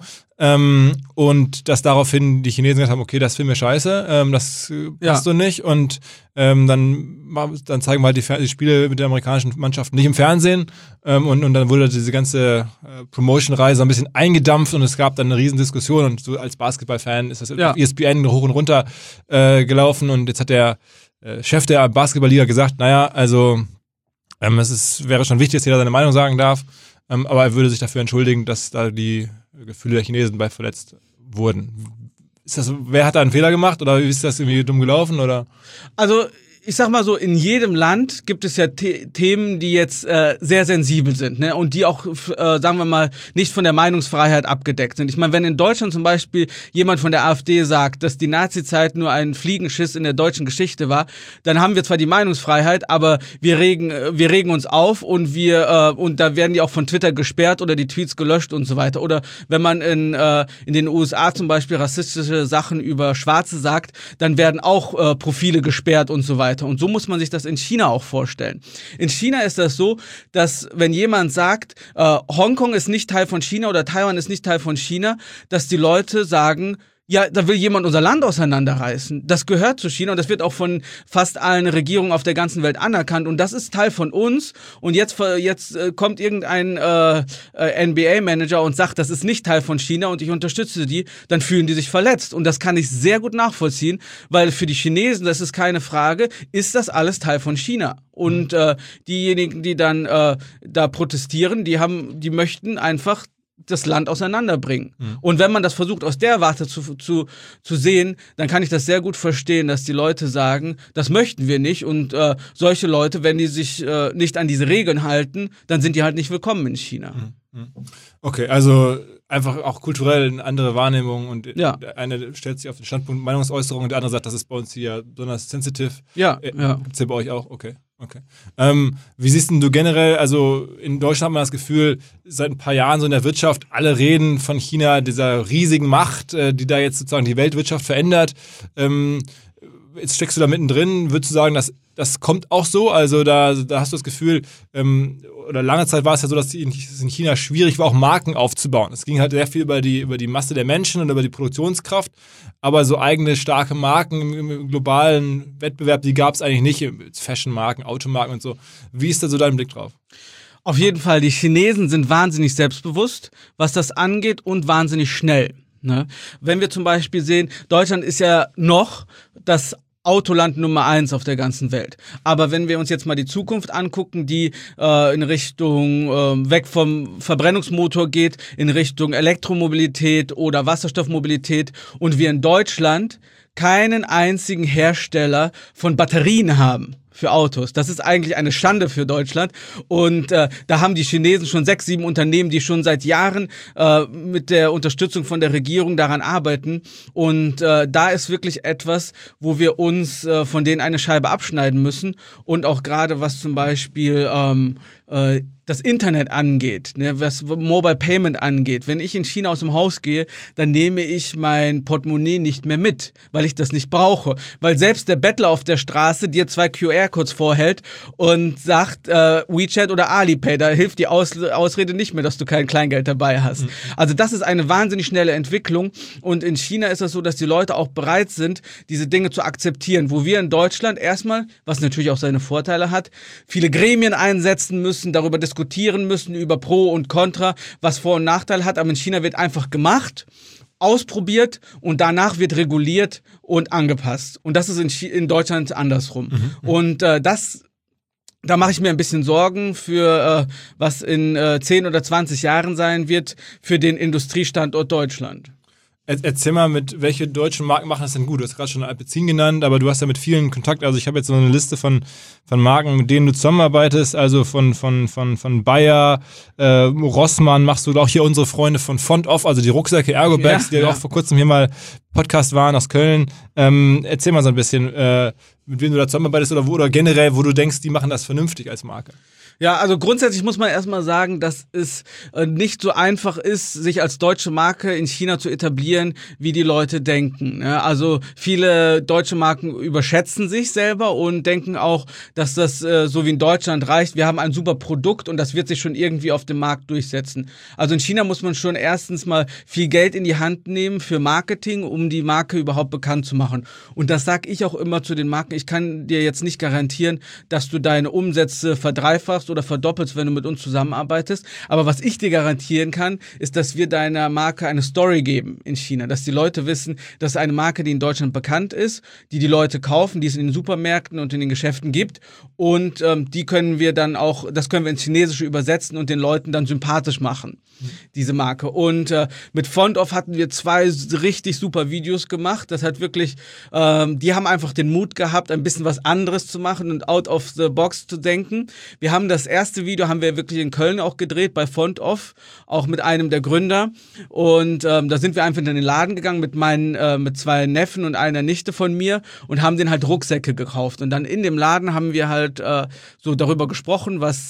Und dass daraufhin die Chinesen gesagt haben, okay, das finden wir scheiße, das passt so nicht. Und dann zeigen wir halt die Spiele mit der amerikanischen Mannschaft nicht im Fernsehen. Und dann wurde diese ganze Promotion-Reise ein bisschen eingedampft und es gab dann eine riesen Diskussion. Und so als Basketball-Fan ist das auf ESPN hoch und runter gelaufen. Und jetzt hat der Chef der Basketballliga gesagt, naja, also wäre schon wichtig, dass jeder seine Meinung sagen darf, aber er würde sich dafür entschuldigen, dass da die Gefühle der Chinesen bei verletzt wurden. Wer hat da einen Fehler gemacht oder ist das irgendwie dumm gelaufen? Oder? Also ich sag mal so, in jedem Land gibt es ja Themen, die jetzt sehr sensibel sind, ne? Und die auch, sagen wir mal, nicht von der Meinungsfreiheit abgedeckt sind. Ich meine, wenn in Deutschland zum Beispiel jemand von der AfD sagt, dass die Nazi-Zeit nur ein Fliegenschiss in der deutschen Geschichte war, dann haben wir zwar die Meinungsfreiheit, aber wir regen uns auf und und da werden die auch von Twitter gesperrt oder die Tweets gelöscht und so weiter. Oder wenn man in den USA zum Beispiel rassistische Sachen über Schwarze sagt, dann werden auch Profile gesperrt und so weiter. Und so muss man sich das in China auch vorstellen. In China ist das so, dass wenn jemand sagt, Hongkong ist nicht Teil von China oder Taiwan ist nicht Teil von China, dass die Leute sagen, ja, da will jemand unser Land auseinanderreißen. Das gehört zu China und das wird auch von fast allen Regierungen auf der ganzen Welt anerkannt und das ist Teil von uns und jetzt kommt irgendein NBA-Manager und sagt, das ist nicht Teil von China und ich unterstütze die, dann fühlen die sich verletzt und das kann ich sehr gut nachvollziehen, weil für die Chinesen, das ist keine Frage, ist das alles Teil von China und diejenigen, die dann da protestieren, die möchten einfach das Land auseinanderbringen. Und wenn man das versucht, aus der Warte zu sehen, dann kann ich das sehr gut verstehen, dass die Leute sagen, das möchten wir nicht. Und solche Leute, wenn die sich nicht an diese Regeln halten, dann sind die halt nicht willkommen in China. Okay, also einfach auch kulturell eine andere Wahrnehmung und Ja. der eine stellt sich auf den Standpunkt Meinungsäußerung und der andere sagt, das ist bei uns hier besonders sensitive. Ja. Gibt's ja bei euch auch? Okay. Wie siehst denn du generell, also in Deutschland hat man das Gefühl, seit ein paar Jahren so in der Wirtschaft, alle reden von China, dieser riesigen Macht, die da jetzt sozusagen die Weltwirtschaft verändert. Jetzt steckst du da mittendrin, würdest du sagen, das kommt auch so? Also da hast du das Gefühl, oder lange Zeit war es ja so, dass es in China schwierig war, auch Marken aufzubauen. Es ging halt sehr viel über die Masse der Menschen und über die Produktionskraft, aber so eigene starke Marken im globalen Wettbewerb, die gab es eigentlich nicht. Fashion-Marken, Automarken und so. Wie ist da so dein Blick drauf? Auf jeden Fall, die Chinesen sind wahnsinnig selbstbewusst, was das angeht, und wahnsinnig schnell. Ne? Wenn wir zum Beispiel sehen, Deutschland ist ja noch das Autoland Nummer 1 auf der ganzen Welt. Aber wenn wir uns jetzt mal die Zukunft angucken, die in Richtung weg vom Verbrennungsmotor geht, in Richtung Elektromobilität oder Wasserstoffmobilität, und wir in Deutschland keinen einzigen Hersteller von Batterien haben für Autos. Das ist eigentlich eine Schande für Deutschland. Und da haben die Chinesen schon 6, 7 Unternehmen, die schon seit Jahren mit der Unterstützung von der Regierung daran arbeiten. Und da ist wirklich etwas, wo wir uns von denen eine Scheibe abschneiden müssen. Und auch gerade was zum Beispiel das Internet angeht, ne, was Mobile Payment angeht. Wenn ich in China aus dem Haus gehe, dann nehme ich mein Portemonnaie nicht mehr mit, weil ich das nicht brauche. Weil selbst der Bettler auf der Straße dir 2 QR-Codes vorhält und sagt WeChat oder Alipay, da hilft die Ausrede nicht mehr, dass du kein Kleingeld dabei hast. Also das ist eine wahnsinnig schnelle Entwicklung, und in China ist es so, dass die Leute auch bereit sind, diese Dinge zu akzeptieren, wo wir in Deutschland erstmal, was natürlich auch seine Vorteile hat, viele Gremien einsetzen müssen, darüber diskutieren müssen, über Pro und Contra, was Vor- und Nachteil hat. Aber in China wird einfach gemacht, ausprobiert und danach wird reguliert und angepasst. Und das ist in Deutschland andersrum. Und da mache ich mir ein bisschen Sorgen für, was in 10 oder 20 Jahren sein wird für den Industriestandort Deutschland. Erzähl mal, mit welche deutschen Marken machen das denn gut? Du hast gerade schon Alpecin genannt, aber du hast ja mit vielen Kontakt. Also ich habe jetzt so eine Liste von Marken, mit denen du zusammenarbeitest. Also von Bayer, Rossmann machst du auch hier unsere Freunde von Font-Off, also die Rucksäcke, Ergo-Bags, die auch vor kurzem hier mal Podcast waren aus Köln. Erzähl mal so ein bisschen, mit wem du da zusammenarbeitest oder generell, wo du denkst, die machen das vernünftig als Marke. Ja, also grundsätzlich muss man erstmal sagen, dass es nicht so einfach ist, sich als deutsche Marke in China zu etablieren, wie die Leute denken. Also viele deutsche Marken überschätzen sich selber und denken auch, dass das so wie in Deutschland reicht. Wir haben ein super Produkt und das wird sich schon irgendwie auf dem Markt durchsetzen. Also in China muss man schon erstens mal viel Geld in die Hand nehmen für Marketing, um die Marke überhaupt bekannt zu machen. Und das sage ich auch immer zu den Marken. Ich kann dir jetzt nicht garantieren, dass du deine Umsätze verdreifachst oder verdoppelst, wenn du mit uns zusammenarbeitest. Aber was ich dir garantieren kann, ist, dass wir deiner Marke eine Story geben in China. Dass die Leute wissen, dass eine Marke, die in Deutschland bekannt ist, die Leute kaufen, die es in den Supermärkten und in den Geschäften gibt. Und die können wir dann auch, das können wir ins Chinesische übersetzen und den Leuten dann sympathisch machen, diese Marke. Und mit Font-Off hatten wir 2 richtig super Videos gemacht. Das hat wirklich, die haben einfach den Mut gehabt, ein bisschen was anderes zu machen und out of the box zu denken. Wir haben das erste Video haben wir wirklich in Köln auch gedreht, bei Font-Off, auch mit einem der Gründer. Und da sind wir einfach in den Laden gegangen mit 2 Neffen und einer Nichte von mir und haben denen halt Rucksäcke gekauft. Und dann in dem Laden haben wir halt so darüber gesprochen, was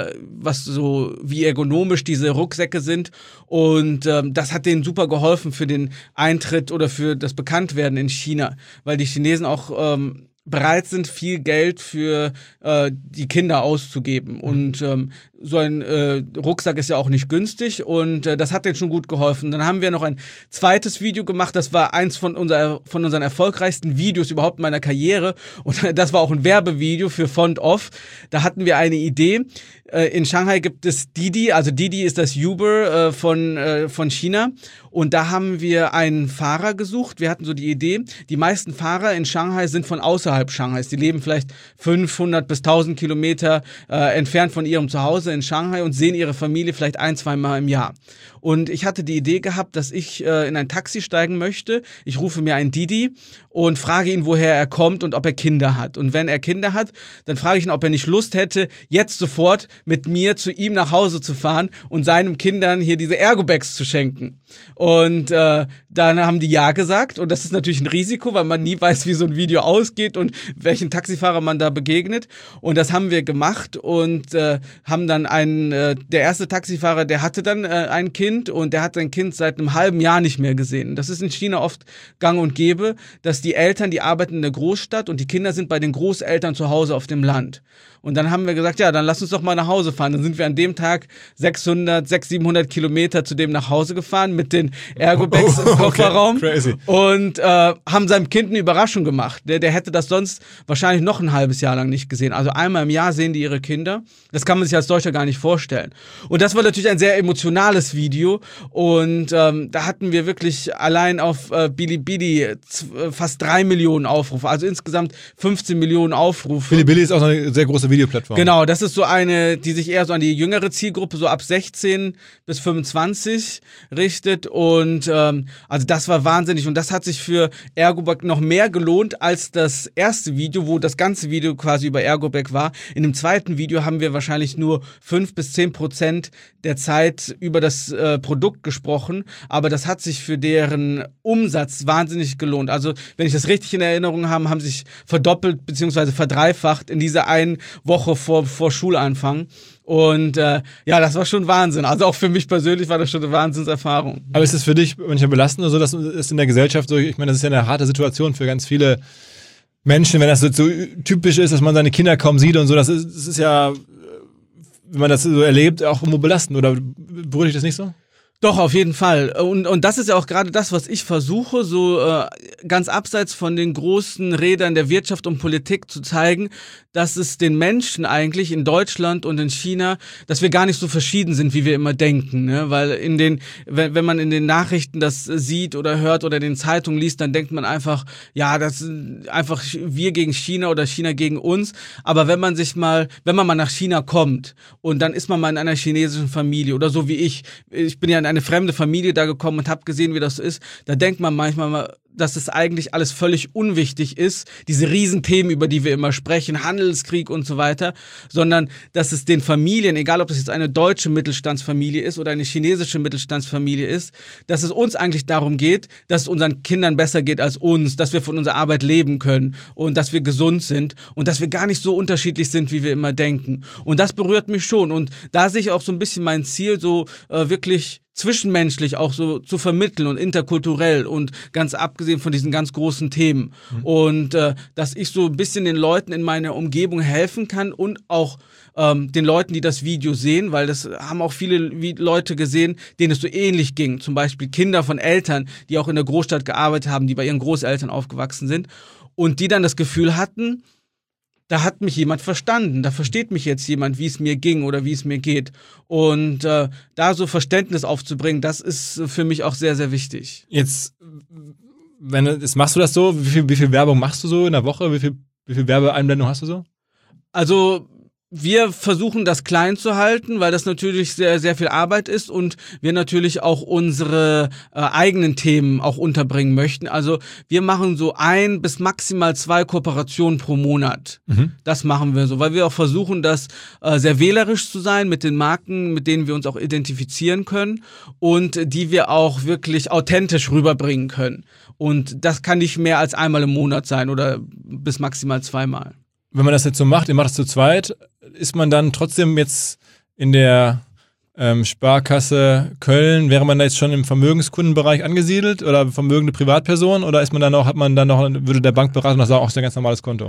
so, wie ergonomisch diese Rucksäcke sind. Und das hat denen super geholfen für den Eintritt oder für das Bekanntwerden in China, weil die Chinesen auch bereit sind, viel Geld für die Kinder auszugeben. Und so ein Rucksack ist ja auch nicht günstig und das hat denen schon gut geholfen. Dann haben wir noch ein zweites Video gemacht, das war eins von unseren erfolgreichsten Videos überhaupt in meiner Karriere und das war auch ein Werbevideo für Font-Off. Da hatten wir eine Idee. In Shanghai gibt es Didi, also Didi ist das Uber von China und da haben wir einen Fahrer gesucht. Wir hatten so die Idee, die meisten Fahrer in Shanghai sind von außerhalb Shanghais. Die leben vielleicht 500 bis 1000 Kilometer entfernt von ihrem Zuhause in Shanghai und sehen ihre Familie vielleicht 1-2 Mal im Jahr. Und ich hatte die Idee gehabt, dass ich in ein Taxi steigen möchte. Ich rufe mir einen Didi und frage ihn, woher er kommt und ob er Kinder hat. Und wenn er Kinder hat, dann frage ich ihn, ob er nicht Lust hätte, jetzt sofort mit mir zu ihm nach Hause zu fahren und seinen Kindern hier diese Ergobags zu schenken. Und dann haben die ja gesagt. Und das ist natürlich ein Risiko, weil man nie weiß, wie so ein Video ausgeht und welchen Taxifahrer man da begegnet. Und das haben wir gemacht und haben dann der erste Taxifahrer, der hatte dann ein Kind und der hat sein Kind seit einem halben Jahr nicht mehr gesehen. Das ist in China oft gang und gäbe, dass die Eltern, die arbeiten in der Großstadt und die Kinder sind bei den Großeltern zu Hause auf dem Land. Und dann haben wir gesagt, ja, dann lass uns doch mal nach Hause fahren. Dann sind wir an dem Tag 700 Kilometer zu dem nach Hause gefahren mit den Ergobags im Kofferraum. Okay, crazy. Und haben seinem Kind eine Überraschung gemacht. Der hätte das sonst wahrscheinlich noch ein halbes Jahr lang nicht gesehen. Also einmal im Jahr sehen die ihre Kinder. Das kann man sich als Deutscher gar nicht vorstellen. Und das war natürlich ein sehr emotionales Video. Und da hatten wir wirklich allein auf Bilibili fast 3 Millionen Aufrufe. Also insgesamt 15 Millionen Aufrufe. Bilibili ist auch eine sehr große Videoplattform. Genau, das ist so eine, die sich eher so an die jüngere Zielgruppe, so ab 16 bis 25 richtet. Und also das war wahnsinnig. Und das hat sich für Ergobag noch mehr gelohnt als das erste Video, wo das ganze Video quasi über Ergobag war. In dem zweiten Video haben wir wahrscheinlich nur 5-10% der Zeit über das Produkt gesprochen. Aber das hat sich für deren Umsatz wahnsinnig gelohnt. Also wenn ich das richtig in Erinnerung habe, haben sich verdoppelt bzw. verdreifacht in dieser einen Woche vor Schulanfang. Und ja, das war schon Wahnsinn. Also auch für mich persönlich war das schon eine Wahnsinnserfahrung. Aber ist es für dich manchmal belastend oder so, dass es in der Gesellschaft so, ich meine, das ist ja eine harte Situation für ganz viele Menschen, wenn das so typisch ist, dass man seine Kinder kaum sieht und so, das ist ja, wenn man das so erlebt, auch irgendwo belastend. Oder berührt dich das nicht so? Doch, auf jeden Fall. Und das ist ja auch gerade das, was ich versuche, so ganz abseits von den großen Rädern der Wirtschaft und Politik zu zeigen, dass es den Menschen eigentlich in Deutschland und in China, dass wir gar nicht so verschieden sind, wie wir immer denken. Ne? Weil wenn man in den Nachrichten das sieht oder hört oder in den Zeitungen liest, dann denkt man einfach, ja, das sind einfach wir gegen China oder China gegen uns. Aber wenn man mal nach China kommt und dann ist man mal in einer chinesischen Familie oder so wie ich bin ja in eine fremde Familie da gekommen und habe gesehen, wie das so ist, da denkt man manchmal mal, dass es eigentlich alles völlig unwichtig ist, diese Riesenthemen, über die wir immer sprechen, Handelskrieg und so weiter, sondern dass es den Familien, egal ob das jetzt eine deutsche Mittelstandsfamilie ist oder eine chinesische Mittelstandsfamilie ist, dass es uns eigentlich darum geht, dass es unseren Kindern besser geht als uns, dass wir von unserer Arbeit leben können und dass wir gesund sind und dass wir gar nicht so unterschiedlich sind, wie wir immer denken. Und das berührt mich schon und da sehe ich auch so ein bisschen mein Ziel, so wirklich zwischenmenschlich auch so zu vermitteln und interkulturell und ganz abgesehen von diesen ganz großen Themen. Und dass ich so ein bisschen den Leuten in meiner Umgebung helfen kann und auch den Leuten, die das Video sehen, weil das haben auch viele Leute gesehen, denen es so ähnlich ging. Zum Beispiel Kinder von Eltern, die auch in der Großstadt gearbeitet haben, die bei ihren Großeltern aufgewachsen sind und die dann das Gefühl hatten, da hat mich jemand verstanden, da versteht mich jetzt jemand, wie es mir ging oder wie es mir geht. Und da so Verständnis aufzubringen, das ist für mich auch sehr, sehr wichtig. Jetzt, machst du das so? Wie viel Werbung machst du so in der Woche? Wie viel Werbeeinblendung hast du so? Also wir versuchen das klein zu halten, weil das natürlich sehr, sehr viel Arbeit ist und wir natürlich auch unsere eigenen Themen auch unterbringen möchten. Also wir machen so 1 bis maximal 2 Kooperationen pro Monat. Das machen wir so, weil wir auch versuchen, das sehr wählerisch zu sein mit den Marken, mit denen wir uns auch identifizieren können und die wir auch wirklich authentisch rüberbringen können. Und das kann nicht mehr als einmal im Monat sein oder bis maximal 2-mal. Wenn man das jetzt so macht, ihr macht es zu zweit, ist man dann trotzdem jetzt in der Sparkasse Köln, wäre man da jetzt schon im Vermögenskundenbereich angesiedelt oder vermögende Privatperson oder würde der Bankberater noch sagen, auch ist ein ganz normales Konto?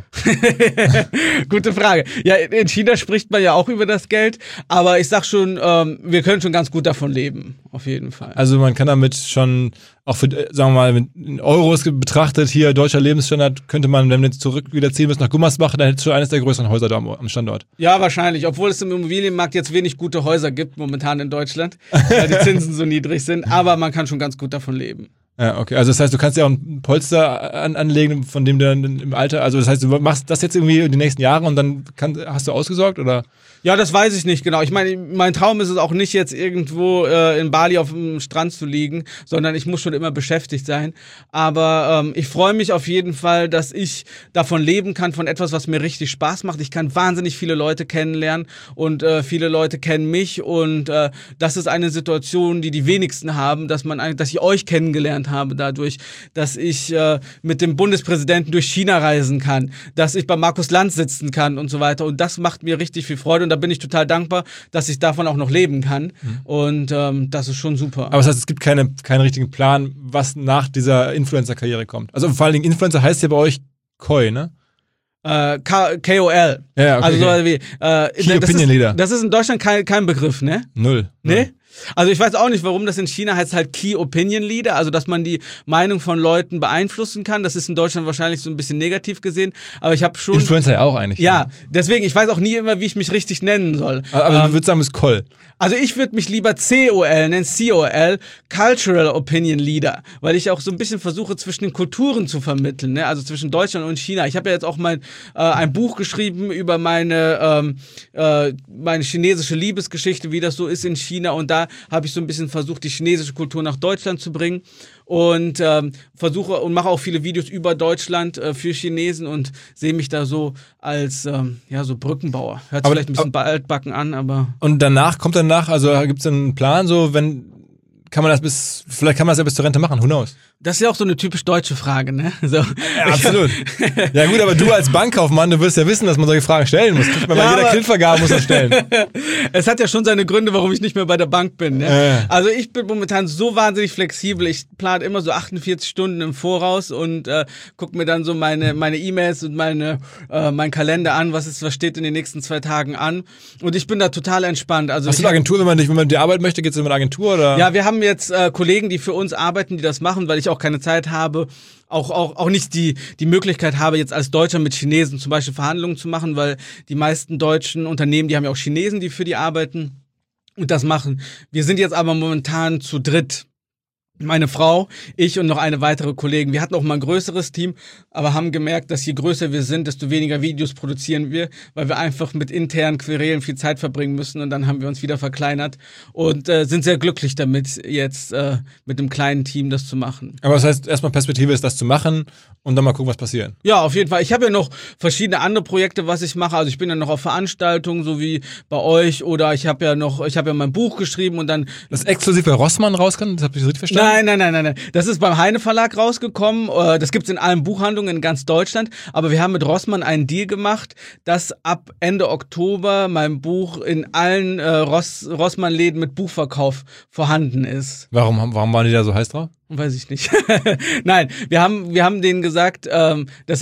Gute Frage. Ja, in China spricht man ja auch über das Geld, aber ich sag schon, wir können schon ganz gut davon leben, auf jeden Fall. Also man kann damit schon auch für, sagen wir mal, in Euros betrachtet, hier deutscher Lebensstandard, könnte man, wenn wir jetzt zurück wieder ziehen müssen nach Gummersbach, dann hätte es schon eines der größeren Häuser da am Standort. Ja, wahrscheinlich, obwohl es im Immobilienmarkt jetzt wenig gute Häuser gibt momentan in Deutschland, weil die Zinsen so niedrig sind, aber man kann schon ganz gut davon leben. Ja, okay. Also das heißt, du kannst ja auch ein Polster anlegen, von dem du dann im Alter, also das heißt, du machst das jetzt irgendwie in den nächsten Jahren und dann hast du ausgesorgt, oder? Ja, das weiß ich nicht genau. Ich meine, mein Traum ist es auch nicht, jetzt irgendwo in Bali auf dem Strand zu liegen, sondern ich muss schon immer beschäftigt sein. Aber ich freue mich auf jeden Fall, dass ich davon leben kann, von etwas, was mir richtig Spaß macht. Ich kann wahnsinnig viele Leute kennenlernen und viele Leute kennen mich und das ist eine Situation, die die wenigsten haben, dass ich euch kennengelernt habe dadurch, dass ich mit dem Bundespräsidenten durch China reisen kann, dass ich bei Markus Lanz sitzen kann und so weiter. Und das macht mir richtig viel Freude und da bin ich total dankbar, dass ich davon auch noch leben kann. Und das ist schon super. Aber das heißt, es gibt keinen richtigen Plan, was nach dieser Influencer-Karriere kommt. Also vor allen Dingen Influencer heißt ja bei euch Koi, ne? KOL. Ja, okay. Also so wie Key Opinion Leader. Das ist in Deutschland kein Begriff, ne? Null. Ne? Also ich weiß auch nicht, warum das in China heißt halt Key Opinion Leader, also dass man die Meinung von Leuten beeinflussen kann. Das ist in Deutschland wahrscheinlich so ein bisschen negativ gesehen, aber ich habe schon... Influencer ja auch eigentlich. Ja, deswegen, ich weiß auch nie immer, wie ich mich richtig nennen soll. Aber du würdest sagen, es ist Koll. Also ich würde mich lieber COL nennen, COL, Cultural Opinion Leader, weil ich auch so ein bisschen versuche, zwischen den Kulturen zu vermitteln, ne? Also zwischen Deutschland und China. Ich habe ja jetzt auch ein Buch geschrieben über meine chinesische Liebesgeschichte, wie das so ist in China, und da habe ich so ein bisschen versucht, die chinesische Kultur nach Deutschland zu bringen und versuche und mache auch viele Videos über Deutschland für Chinesen und sehe mich da so als so Brückenbauer. Hört sich vielleicht ein bisschen altbacken an, aber... Und kommt danach, also gibt es einen Plan, so vielleicht kann man das ja bis zur Rente machen, who knows? Das ist ja auch so eine typisch deutsche Frage, ne? So. Ja, absolut. Ja gut, aber du als Bankkaufmann, du wirst ja wissen, dass man solche Fragen stellen muss. Bei jeder Kreditvergabe muss man stellen. Es hat ja schon seine Gründe, warum ich nicht mehr bei der Bank bin. Ne? Also ich bin momentan so wahnsinnig flexibel. Ich plane immer so 48 Stunden im Voraus und gucke mir dann so meine E-Mails und mein Kalender an, was steht in den nächsten 2 Tagen an. Und ich bin da total entspannt. Also hast du eine Agentur, wenn man die Arbeit möchte, geht es über eine Agentur? Oder? Ja, wir haben jetzt Kollegen, die für uns arbeiten, die das machen, weil ich auch keine Zeit habe, auch nicht die Möglichkeit habe, jetzt als Deutscher mit Chinesen zum Beispiel Verhandlungen zu machen, weil die meisten deutschen Unternehmen, die haben ja auch Chinesen, die für die arbeiten und das machen. Wir sind jetzt aber momentan zu dritt. Meine Frau, ich und noch eine weitere Kollegin. Wir hatten auch mal ein größeres Team, aber haben gemerkt, dass je größer wir sind, desto weniger Videos produzieren wir, weil wir einfach mit internen Querelen viel Zeit verbringen müssen und dann haben wir uns wieder verkleinert und sind sehr glücklich damit, jetzt mit einem kleinen Team das zu machen. Aber das heißt, erstmal Perspektive ist, das zu machen und dann mal gucken, was passiert. Ja, auf jeden Fall. Ich habe ja noch verschiedene andere Projekte, was ich mache. Also ich bin ja noch auf Veranstaltungen, so wie bei euch, oder ich habe ja mein Buch geschrieben und dann... Das exklusiv bei Rossmann rauskommt, das habt ihr so richtig verstanden? Nein. Das ist beim Heine Verlag rausgekommen. Das gibt's in allen Buchhandlungen in ganz Deutschland. Aber wir haben mit Rossmann einen Deal gemacht, dass ab Ende Oktober mein Buch in allen Rossmann-Läden mit Buchverkauf vorhanden ist. Warum waren die da so heiß drauf? Weiß ich nicht. Nein, wir haben denen gesagt, das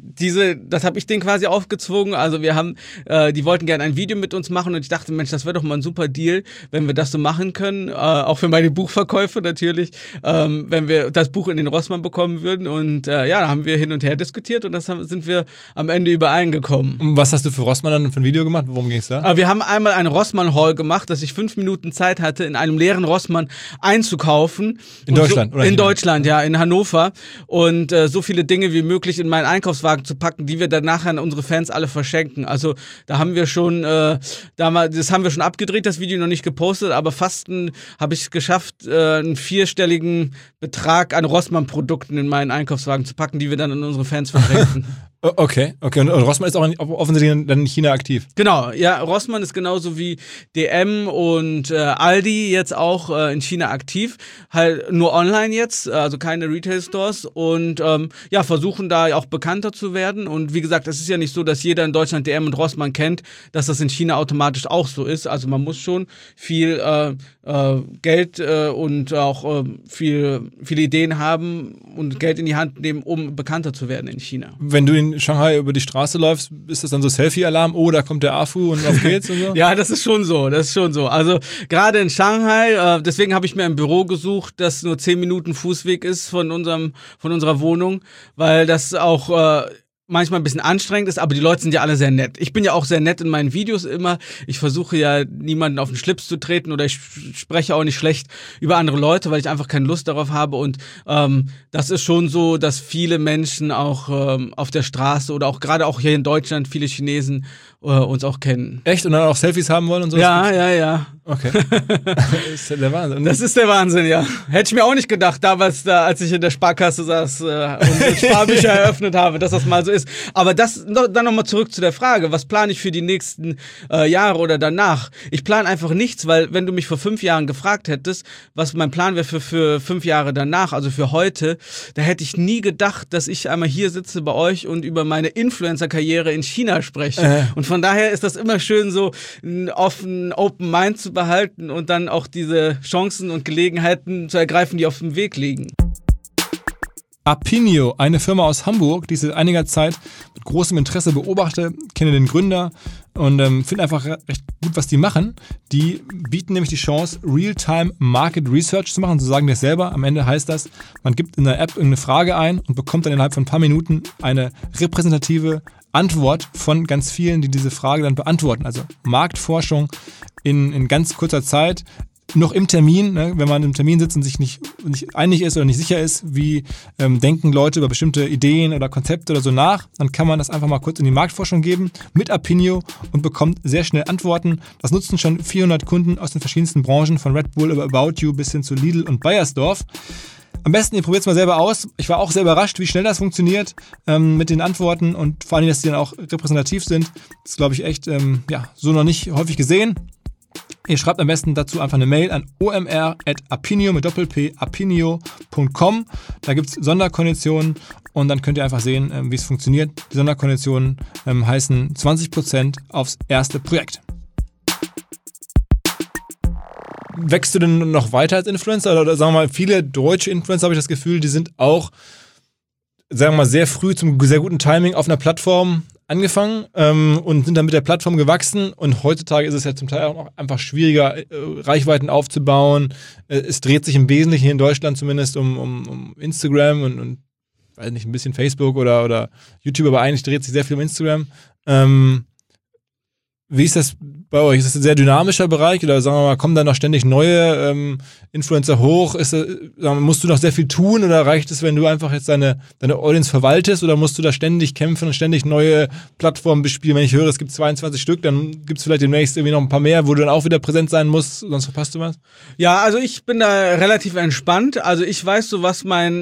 habe ich denen quasi aufgezwungen. Also die wollten gerne ein Video mit uns machen und ich dachte, Mensch, das wäre doch mal ein super Deal, wenn wir das so machen können. Auch für meine Buchverkäufe natürlich, wenn wir das Buch in den Rossmann bekommen würden. Und da haben wir hin und her diskutiert und sind wir am Ende übereingekommen. Und was hast du für Rossmann dann für ein Video gemacht? Worum ging es da? Wir haben einmal einen Rossmann-Haul gemacht, dass ich 5 Minuten Zeit hatte, in einem leeren Rossmann einzukaufen. In Deutschland? In Deutschland, ja, in Hannover. Und so viele Dinge wie möglich in meinen Einkaufswagen zu packen, die wir dann nachher an unsere Fans alle verschenken. Also da haben wir schon, das haben wir schon abgedreht, das Video noch nicht gepostet, aber fast habe ich es geschafft, einen 4-stelligen Betrag an Rossmann-Produkten in meinen Einkaufswagen zu packen, die wir dann an unsere Fans verschenken. Okay. Und Rossmann ist auch offensichtlich dann in China aktiv. Genau, ja, Rossmann ist genauso wie DM und Aldi jetzt auch in China aktiv. Halt nur online jetzt, also keine Retail-Stores und versuchen da auch bekannter zu werden. Und wie gesagt, es ist ja nicht so, dass jeder in Deutschland DM und Rossmann kennt, dass das in China automatisch auch so ist. Also man muss schon viel Geld und auch viele Ideen haben und Geld in die Hand nehmen, um bekannter zu werden in China. Wenn du in Shanghai über die Straße läufst, ist das dann so Selfie-Alarm? Oh, da kommt der AFU und auf geht's und so? Ja, das ist schon so. Also gerade in Shanghai, deswegen habe ich mir ein Büro gesucht, das nur 10 Minuten Fußweg ist von unserer Wohnung, weil das auch manchmal ein bisschen anstrengend ist, aber die Leute sind ja alle sehr nett. Ich bin ja auch sehr nett in meinen Videos immer. Ich versuche ja niemanden auf den Schlips zu treten oder ich spreche auch nicht schlecht über andere Leute, weil ich einfach keine Lust darauf habe. Und das ist schon so, dass viele Menschen auch auf der Straße oder auch gerade auch hier in Deutschland, viele Chinesen uns auch kennen. Echt? Und dann auch Selfies haben wollen und so? Ja. Okay. Das ist ja der Wahnsinn. Das ist der Wahnsinn, ja. Hätte ich mir auch nicht gedacht, damals, als ich in der Sparkasse saß und Sparbücher eröffnet habe, dass das mal so ist. Aber dann nochmal zurück zu der Frage, was plane ich für die nächsten Jahre oder danach? Ich plane einfach nichts, weil wenn du mich vor 5 Jahren gefragt hättest, was mein Plan wäre für 5 Jahre danach, also für heute, da hätte ich nie gedacht, dass ich einmal hier sitze bei euch und über meine Influencer-Karriere in China spreche. Und von daher ist das immer schön, so einen offenen Open Mind zu behalten und dann auch diese Chancen und Gelegenheiten zu ergreifen, die auf dem Weg liegen. Apinio, eine Firma aus Hamburg, die ich seit einiger Zeit mit großem Interesse beobachte, kenne den Gründer und finde einfach recht gut, was die machen. Die bieten nämlich die Chance, Real-Time Market Research zu machen. So sagen die es selber. Am Ende heißt das, man gibt in der App irgendeine Frage ein und bekommt dann innerhalb von ein paar Minuten eine repräsentative Antwort von ganz vielen, die diese Frage dann beantworten. Also Marktforschung in ganz kurzer Zeit, noch im Termin, ne, wenn man im Termin sitzt und sich nicht einig ist oder nicht sicher ist, wie denken Leute über bestimmte Ideen oder Konzepte oder so nach, dann kann man das einfach mal kurz in die Marktforschung geben mit Apinio und bekommt sehr schnell Antworten. Das nutzen schon 400 Kunden aus den verschiedensten Branchen, von Red Bull über About You bis hin zu Lidl und Bayersdorf. Am besten, ihr probiert es mal selber aus. Ich war auch sehr überrascht, wie schnell das funktioniert mit den Antworten und vor allem, dass die dann auch repräsentativ sind. Das ist, glaube ich, echt so noch nicht häufig gesehen. Ihr schreibt am besten dazu einfach eine Mail an omr@apinio mit Doppel-P apinio.com. Da gibt es Sonderkonditionen und dann könnt ihr einfach sehen, wie es funktioniert. Die Sonderkonditionen heißen 20% aufs erste Projekt. Wächst du denn noch weiter als Influencer? Oder sagen wir mal, viele deutsche Influencer, habe ich das Gefühl, die sind auch, sagen wir mal, sehr früh zum sehr guten Timing auf einer Plattform angefangen und sind dann mit der Plattform gewachsen. Und heutzutage ist es ja zum Teil auch noch einfach schwieriger, Reichweiten aufzubauen. Es dreht sich im Wesentlichen hier in Deutschland zumindest um Instagram und weiß nicht, ein bisschen Facebook oder YouTube, aber eigentlich dreht sich sehr viel um Instagram. Wie ist das bei euch? Ist das ein sehr dynamischer Bereich oder sagen wir mal, kommen da noch ständig neue Influencer hoch? Musst du noch sehr viel tun oder reicht es, wenn du einfach jetzt deine Audience verwaltest oder musst du da ständig kämpfen und ständig neue Plattformen bespielen? Wenn ich höre, es gibt 22 Stück, dann gibt es vielleicht demnächst irgendwie noch ein paar mehr, wo du dann auch wieder präsent sein musst, sonst verpasst du was? Ja, also ich bin da relativ entspannt. Also ich weiß so, was mein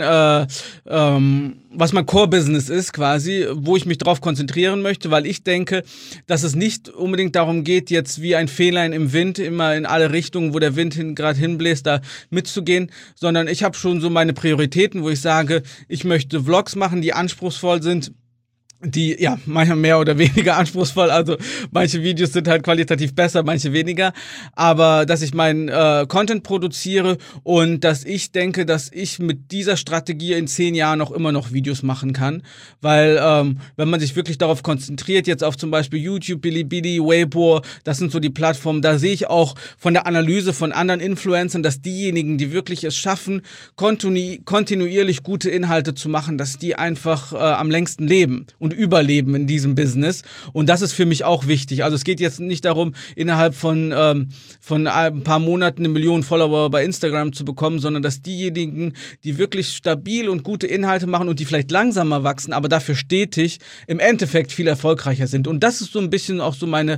Core-Business ist quasi, wo ich mich drauf konzentrieren möchte, weil ich denke, dass es nicht unbedingt darum geht, jetzt wie ein Fähnlein im Wind immer in alle Richtungen, wo der Wind gerade hinbläst, da mitzugehen, sondern ich habe schon so meine Prioritäten, wo ich sage, ich möchte Vlogs machen, die anspruchsvoll sind, die, ja, manchmal mehr oder weniger anspruchsvoll, also manche Videos sind halt qualitativ besser, manche weniger, aber dass ich meinen Content produziere und dass ich denke, dass ich mit dieser Strategie in 10 Jahren auch immer noch Videos machen kann, weil wenn man sich wirklich darauf konzentriert, jetzt auf zum Beispiel YouTube, Bilibili, Weibo, das sind so die Plattformen, da sehe ich auch von der Analyse von anderen Influencern, dass diejenigen, die wirklich es schaffen, kontinuierlich gute Inhalte zu machen, dass die einfach am längsten leben und überleben in diesem Business. Und das ist für mich auch wichtig. Also es geht jetzt nicht darum, innerhalb von ein paar Monaten 1 Million Follower bei Instagram zu bekommen, sondern dass diejenigen, die wirklich stabil und gute Inhalte machen und die vielleicht langsamer wachsen, aber dafür stetig, im Endeffekt viel erfolgreicher sind. Und das ist so ein bisschen auch so mein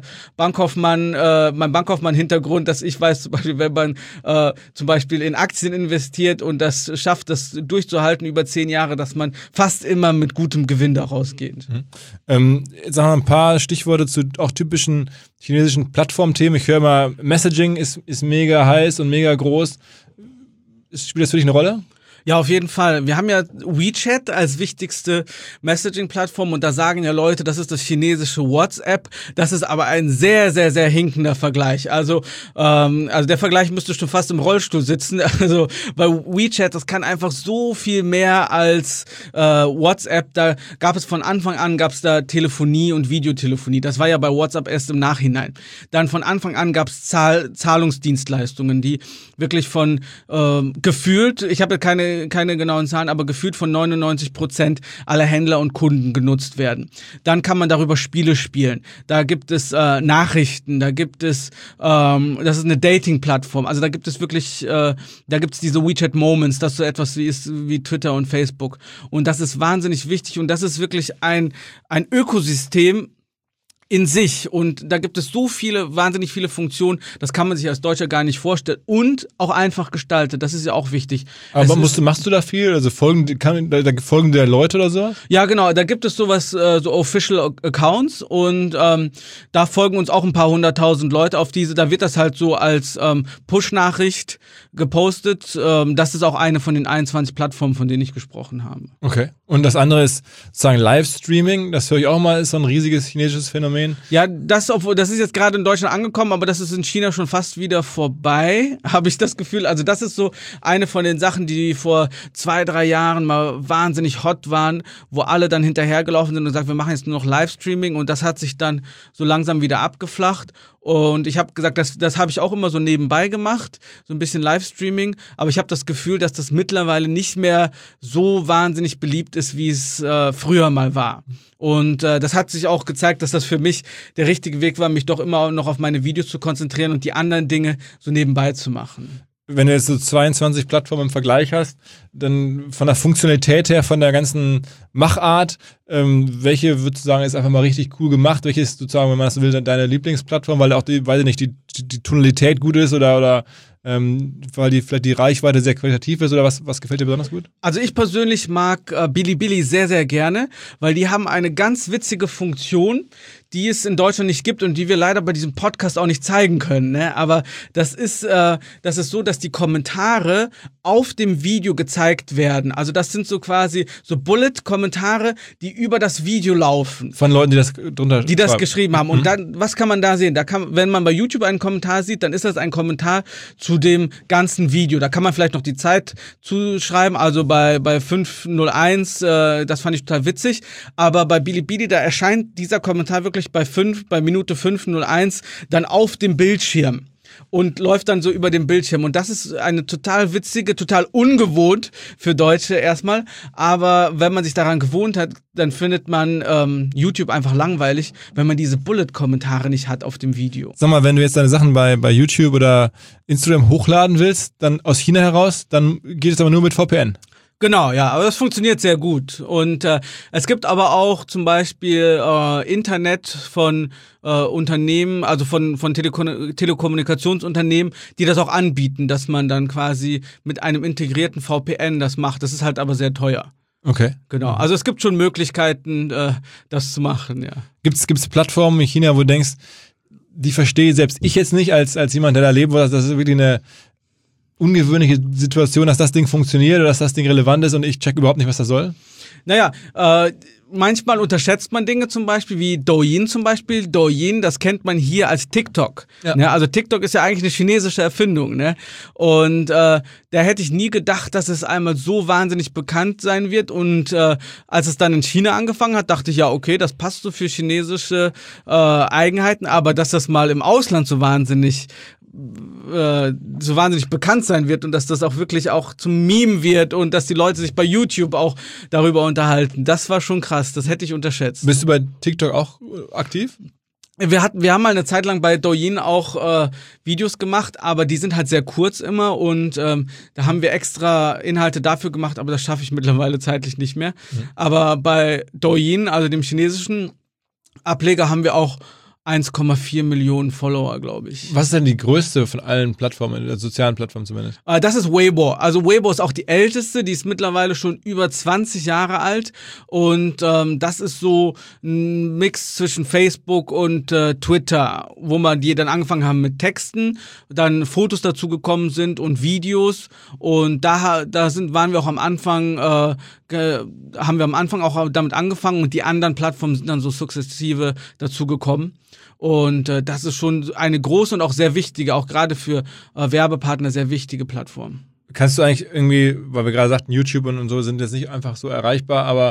Bankkaufmann-Hintergrund, dass ich weiß, zum Beispiel, wenn man zum Beispiel in Aktien investiert und das schafft, das durchzuhalten über 10 Jahre, dass man fast immer mit gutem Gewinn daraus geht. Sagen wir ein paar Stichworte zu auch typischen chinesischen Plattformthemen. Ich höre mal, Messaging ist mega heiß und mega groß. Spielt das für dich eine Rolle? Ja, auf jeden Fall. Wir haben ja WeChat als wichtigste Messaging-Plattform und da sagen ja Leute, das ist das chinesische WhatsApp. Das ist aber ein sehr, sehr, sehr hinkender Vergleich. Also der Vergleich müsste schon fast im Rollstuhl sitzen. Also bei WeChat, das kann einfach so viel mehr als WhatsApp. Da gab es von Anfang an, da Telefonie und Videotelefonie. Das war ja bei WhatsApp erst im Nachhinein. Dann von Anfang an gab es Zahlungsdienstleistungen, die wirklich von gefühlt, ich habe keine keine genauen Zahlen, aber gefühlt von 99% aller Händler und Kunden genutzt werden. Dann kann man darüber Spiele spielen. Da gibt es Nachrichten, da gibt es, das ist eine Dating-Plattform. Also da gibt es wirklich, da gibt es diese WeChat Moments, das so etwas wie Twitter und Facebook. Und das ist wahnsinnig wichtig und das ist wirklich ein Ökosystem in sich und da gibt es so wahnsinnig viele Funktionen, das kann man sich als Deutscher gar nicht vorstellen und auch einfach gestaltet, das ist ja auch wichtig. Aber machst du da viel? Also folgen der Leute oder so? Ja, genau, da gibt es sowas, so Official Accounts und da folgen uns auch ein paar 100.000 Leute auf diese, da wird das halt so als Push-Nachricht gepostet, das ist auch eine von den 21 Plattformen, von denen ich gesprochen habe. Okay. Und das andere ist sozusagen Livestreaming, das höre ich auch mal, ist so ein riesiges chinesisches Phänomen. Ja, das ist jetzt gerade in Deutschland angekommen, aber das ist in China schon fast wieder vorbei, habe ich das Gefühl. Also das ist so eine von den Sachen, die vor 2-3 Jahren mal wahnsinnig hot waren, wo alle dann hinterhergelaufen sind und gesagt, wir machen jetzt nur noch Livestreaming und das hat sich dann so langsam wieder abgeflacht. Und ich habe gesagt, das habe ich auch immer so nebenbei gemacht, so ein bisschen Livestreaming, aber ich habe das Gefühl, dass das mittlerweile nicht mehr so wahnsinnig beliebt ist, wie es früher mal war. Und das hat sich auch gezeigt, dass das für mich der richtige Weg war, mich doch immer noch auf meine Videos zu konzentrieren und die anderen Dinge so nebenbei zu machen. Wenn du jetzt so 22 Plattformen im Vergleich hast, dann von der Funktionalität her, von der ganzen Machart, welche würdest du sagen, ist einfach mal richtig cool gemacht? Welche ist sozusagen, wenn man das will, deine Lieblingsplattform, weil auch die, weiß ich nicht, die Tonalität gut ist oder weil vielleicht die Reichweite sehr qualitativ ist oder was gefällt dir besonders gut? Also ich persönlich mag Bilibili sehr, sehr gerne, weil die haben eine ganz witzige Funktion, die es in Deutschland nicht gibt und die wir leider bei diesem Podcast auch nicht zeigen können. Ne? Aber das ist so, dass die Kommentare auf dem Video gezeigt werden. Also das sind so quasi so Bullet-Kommentare, die über das Video laufen. Von Leuten, die das geschrieben haben. Und dann, was kann man da sehen? Wenn man bei YouTube einen Kommentar sieht, dann ist das ein Kommentar zu dem ganzen Video. Da kann man vielleicht noch die Zeit zuschreiben, also bei 5:01, das fand ich total witzig. Aber bei Bilibili, da erscheint dieser Kommentar wirklich bei Minute 5:01 dann auf dem Bildschirm und läuft dann so über den Bildschirm. Und das ist eine total witzige, total ungewohnt für Deutsche erstmal. Aber wenn man sich daran gewohnt hat, dann findet man YouTube einfach langweilig, wenn man diese Bullet-Kommentare nicht hat auf dem Video. Sag mal, wenn du jetzt deine Sachen bei YouTube oder Instagram hochladen willst, dann aus China heraus, dann geht es aber nur mit VPN. Genau, ja, aber das funktioniert sehr gut. Und es gibt aber auch zum Beispiel Internet von Unternehmen, also von Telekommunikationsunternehmen, die das auch anbieten, dass man dann quasi mit einem integrierten VPN das macht. Das ist halt aber sehr teuer. Okay. Genau, also es gibt schon Möglichkeiten, das zu machen, ja. Gibt's Plattformen in China, wo du denkst, die verstehe selbst ich jetzt nicht als jemand, der da lebt, wo das ist wirklich eine ungewöhnliche Situation, dass das Ding funktioniert oder dass das Ding relevant ist und ich check überhaupt nicht, was das soll? Naja, manchmal unterschätzt man Dinge zum Beispiel, wie Douyin zum Beispiel. Douyin, das kennt man hier als TikTok. Ja. Ne? Also TikTok ist ja eigentlich eine chinesische Erfindung. Ne? Und da hätte ich nie gedacht, dass es einmal so wahnsinnig bekannt sein wird. Und als es dann in China angefangen hat, dachte ich, ja, okay, das passt so für chinesische Eigenheiten. Aber dass das mal im Ausland so wahnsinnig bekannt sein wird und dass das auch wirklich auch zum Meme wird und dass die Leute sich bei YouTube auch darüber unterhalten. Das war schon krass, das hätte ich unterschätzt. Bist du bei TikTok auch aktiv? Wir haben mal eine Zeit lang bei Douyin auch Videos gemacht, aber die sind halt sehr kurz immer und da haben wir extra Inhalte dafür gemacht, aber das schaffe ich mittlerweile zeitlich nicht mehr. Aber bei Douyin, also dem chinesischen Ableger, haben wir auch 1,4 Millionen Follower, glaube ich. Was ist denn die größte von allen Plattformen, der sozialen Plattformen zumindest? Das ist Weibo. Also Weibo ist auch die älteste, die ist mittlerweile schon über 20 Jahre alt und das ist so ein Mix zwischen Facebook und Twitter, wo die dann angefangen haben mit Texten, dann Fotos dazu gekommen sind und Videos und waren wir auch am Anfang, haben wir am Anfang auch damit angefangen und die anderen Plattformen sind dann so sukzessive dazu gekommen. Und das ist schon eine große und auch sehr wichtige, auch gerade für Werbepartner sehr wichtige Plattform. Kannst du eigentlich irgendwie, weil wir gerade sagten, YouTube und so sind jetzt nicht einfach so erreichbar, aber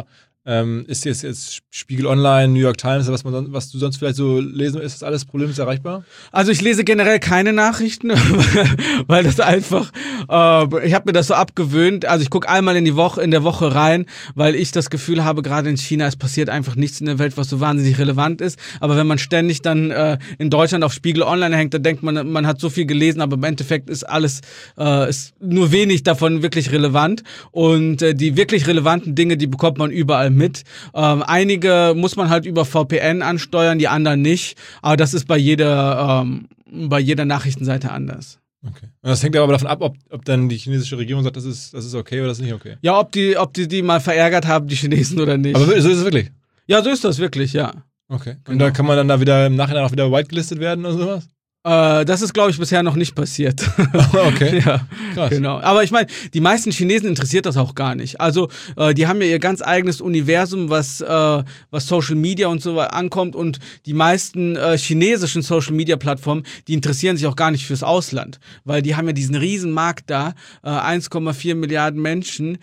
Ist jetzt Spiegel Online, New York Times, was du sonst vielleicht so lesen, ist das alles problemlos erreichbar? Also ich lese generell keine Nachrichten, weil das einfach, ich habe mir das so abgewöhnt. Also ich gucke einmal in der Woche rein, weil ich das Gefühl habe, gerade in China, es passiert einfach nichts in der Welt, was so wahnsinnig relevant ist. Aber wenn man ständig dann in Deutschland auf Spiegel Online hängt, dann denkt man hat so viel gelesen, aber im Endeffekt ist alles, ist nur wenig davon wirklich relevant. Und die wirklich relevanten Dinge, die bekommt man überall mit. Einige muss man halt über VPN ansteuern, die anderen nicht. Aber das ist bei jeder Nachrichtenseite anders. Okay. Und das hängt aber davon ab, ob dann die chinesische Regierung sagt, das ist okay oder das ist nicht okay. Ja, ob die mal verärgert haben, die Chinesen oder nicht. Aber so ist es wirklich? Ja, so ist das wirklich, ja. Okay. Und da kann man dann da wieder im Nachhinein auch wieder whitegelistet werden oder sowas? Das ist, glaube ich, bisher noch nicht passiert. Okay. Ja, krass. Genau. Aber ich meine, die meisten Chinesen interessiert das auch gar nicht. Also, die haben ja ihr ganz eigenes Universum, was Social Media und so ankommt. Und die meisten chinesischen Social Media Plattformen, die interessieren sich auch gar nicht fürs Ausland. Weil die haben ja diesen riesen Markt da, 1,4 Milliarden Menschen,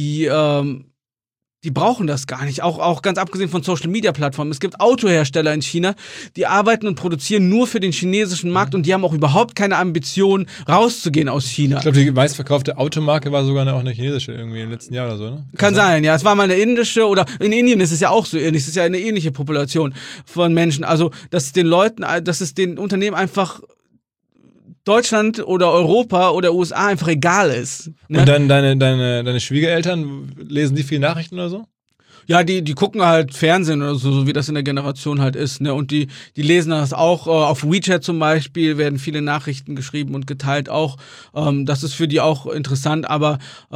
die brauchen das gar nicht, auch ganz abgesehen von Social-Media-Plattformen. Es gibt Autohersteller in China, die arbeiten und produzieren nur für den chinesischen Markt und die haben auch überhaupt keine Ambition, rauszugehen aus China. Ich glaube, die meistverkaufte Automarke war sogar auch eine chinesische irgendwie im letzten Jahr oder so, ne? Kann sein, ja. Es war mal eine indische oder in Indien ist es ja auch so ähnlich. Es ist ja eine ähnliche Population von Menschen. Also, dass es den Unternehmen einfach Deutschland oder Europa oder USA einfach egal ist. Ne? Und dann deine Schwiegereltern, lesen die viel Nachrichten oder so? Ja, die gucken halt Fernsehen oder so wie das in der Generation halt ist, ne? Und die lesen das auch. Auf WeChat zum Beispiel werden viele Nachrichten geschrieben und geteilt auch. Das ist für die auch interessant, aber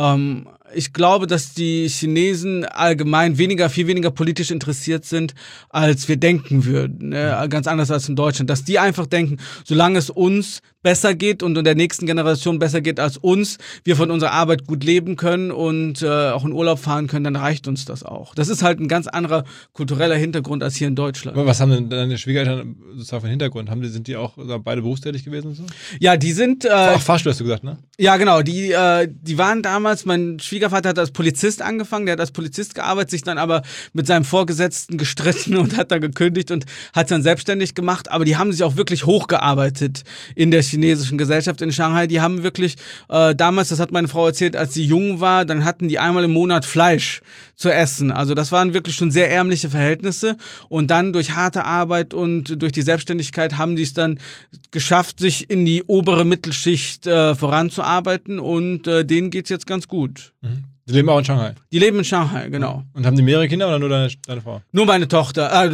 ich glaube, dass die Chinesen allgemein viel weniger politisch interessiert sind, als wir denken würden. Ne? Ganz anders als in Deutschland. Dass die einfach denken, solange es uns besser geht und in der nächsten Generation besser geht als uns, wir von unserer Arbeit gut leben können und auch in Urlaub fahren können, dann reicht uns das auch. Das ist halt ein ganz anderer kultureller Hintergrund als hier in Deutschland. Aber was haben denn deine Schwiegereltern sozusagen für einen Hintergrund? Sind die auch beide berufstätig gewesen und so? Ja, die sind... auch Fahrstuhl hast du gesagt, ne? Ja, genau. Die waren damals, mein Schwiegervater hat als Polizist angefangen, der hat als Polizist gearbeitet, sich dann aber mit seinem Vorgesetzten gestritten und hat dann gekündigt und hat dann selbstständig gemacht. Aber die haben sich auch wirklich hochgearbeitet in der chinesischen Gesellschaft in Shanghai. Die haben wirklich damals, das hat meine Frau erzählt, als sie jung war, dann hatten die einmal im Monat Fleisch zu essen. Also das waren wirklich schon sehr ärmliche Verhältnisse. Und dann durch harte Arbeit und durch die Selbstständigkeit haben die es dann geschafft, sich in die obere Mittelschicht voranzuarbeiten und denen geht's jetzt ganz gut. Mhm. Die leben auch in Shanghai? Die leben in Shanghai, genau. Und haben die mehrere Kinder oder nur deine Frau? Nur meine Tochter,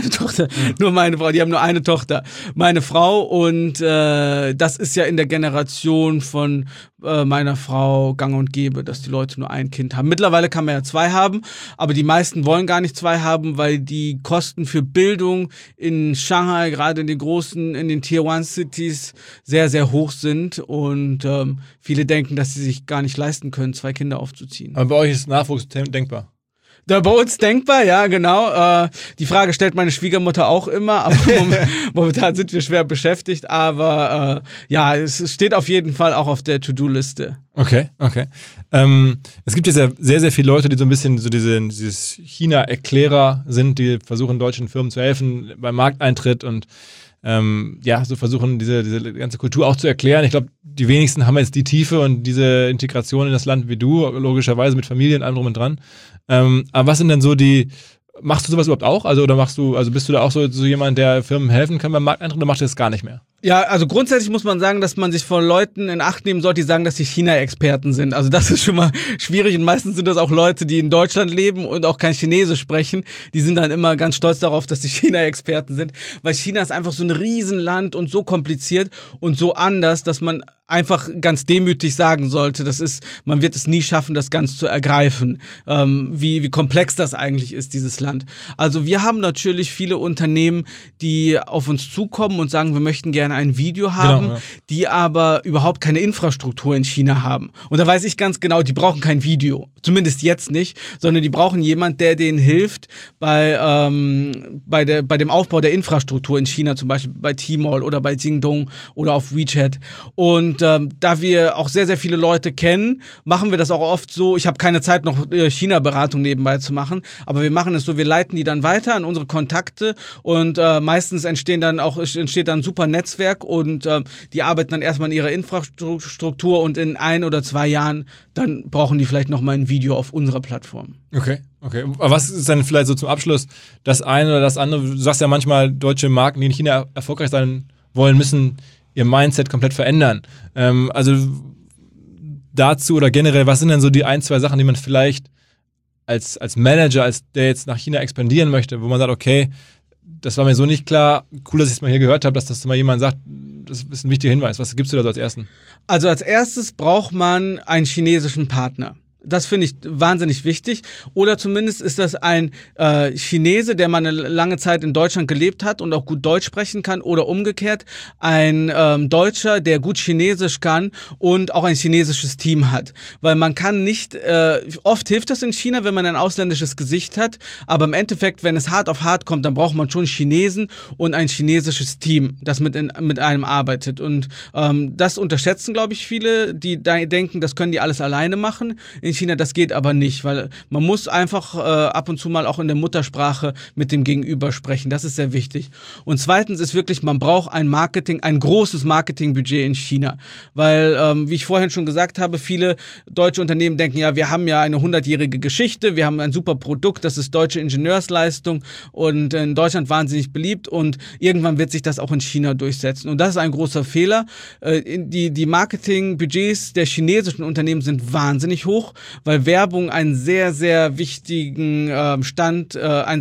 nur meine Frau, die haben nur eine Tochter. Meine Frau und das ist ja in der Generation von meiner Frau gang und gäbe, dass die Leute nur ein Kind haben. Mittlerweile kann man ja 2 haben, aber die meisten wollen gar nicht 2 haben, weil die Kosten für Bildung in Shanghai, gerade in den Tier-1-Cities, sehr, sehr hoch sind und viele denken, dass sie sich gar nicht leisten können, 2 Kinder aufzuziehen. Aber bei euch ist Nachwuchs denkbar? Da bei uns denkbar, ja, genau. Die Frage stellt meine Schwiegermutter auch immer, aber momentan sind wir schwer beschäftigt, aber ja, es steht auf jeden Fall auch auf der To-Do-Liste. Okay. Es gibt jetzt ja sehr, sehr viele Leute, die so ein bisschen so dieses China-Erklärer sind, die versuchen, deutschen Firmen zu helfen beim Markteintritt und so versuchen, diese ganze Kultur auch zu erklären. Ich glaube, die wenigsten haben jetzt die Tiefe und diese Integration in das Land wie du, logischerweise mit Familie und allem drum und dran. Aber was sind denn so machst du sowas überhaupt auch? Also bist du da auch so jemand, der Firmen helfen kann beim Markteintritt oder machst du das gar nicht mehr? Ja, also grundsätzlich muss man sagen, dass man sich von Leuten in Acht nehmen sollte, die sagen, dass sie China-Experten sind. Also das ist schon mal schwierig und meistens sind das auch Leute, die in Deutschland leben und auch kein Chinesisch sprechen. Die sind dann immer ganz stolz darauf, dass sie China-Experten sind, weil China ist einfach so ein Riesenland und so kompliziert und so anders, dass man einfach ganz demütig sagen sollte, man wird es nie schaffen, das ganz zu ergreifen, wie komplex das eigentlich ist, dieses Land. Also wir haben natürlich viele Unternehmen, die auf uns zukommen und sagen, wir möchten gerne gerne ein Video haben, Genau, ja. die aber überhaupt keine Infrastruktur in China haben. Und da weiß ich ganz genau, die brauchen kein Video. Zumindest jetzt nicht, sondern die brauchen jemand, der denen hilft bei dem Aufbau der Infrastruktur in China, zum Beispiel bei Tmall oder bei Jingdong oder auf WeChat. Und da wir auch sehr, sehr viele Leute kennen, machen wir das auch oft so. Ich habe keine Zeit, noch China-Beratung nebenbei zu machen, aber wir machen es so, wir leiten die dann weiter an unsere Kontakte und meistens entsteht dann ein super Netzwerk und die arbeiten dann erstmal an ihrer Infrastruktur und in 1 oder 2 Jahren dann brauchen die vielleicht nochmal ein Video auf unserer Plattform. Okay. Aber was ist denn vielleicht so zum Abschluss das eine oder das andere? Du sagst ja manchmal, deutsche Marken, die in China erfolgreich sein wollen, müssen ihr Mindset komplett verändern. Also dazu oder generell, was sind denn so die 1, 2 Sachen, die man vielleicht als Manager, der jetzt nach China expandieren möchte, wo man sagt, okay, das war mir so nicht klar, cool, dass ich es mal hier gehört habe, dass das mal jemand sagt, das ist ein wichtiger Hinweis. Was gibst du da so als Ersten? Also als erstes braucht man einen chinesischen Partner. Das finde ich wahnsinnig wichtig. Oder zumindest ist das ein Chinese, der mal eine lange Zeit in Deutschland gelebt hat und auch gut Deutsch sprechen kann. Oder umgekehrt ein Deutscher, der gut Chinesisch kann und auch ein chinesisches Team hat. Weil man kann nicht, oft hilft das in China, wenn man ein ausländisches Gesicht hat. Aber im Endeffekt, wenn es hart auf hart kommt, dann braucht man schon Chinesen und ein chinesisches Team, das mit einem arbeitet. Und das unterschätzen, glaube ich, viele, die denken, das können die alles alleine machen. In China, das geht aber nicht, weil man muss einfach ab und zu mal auch in der Muttersprache mit dem Gegenüber sprechen. Das ist sehr wichtig. Und zweitens ist wirklich, man braucht ein großes Marketingbudget in China, weil, wie ich vorhin schon gesagt habe, viele deutsche Unternehmen denken, ja, wir haben ja eine 100-jährige Geschichte, wir haben ein super Produkt, das ist deutsche Ingenieursleistung und in Deutschland wahnsinnig beliebt und irgendwann wird sich das auch in China durchsetzen. Und das ist ein großer Fehler. Die Marketingbudgets der chinesischen Unternehmen sind wahnsinnig hoch, weil Werbung einen sehr, sehr wichtigen Stand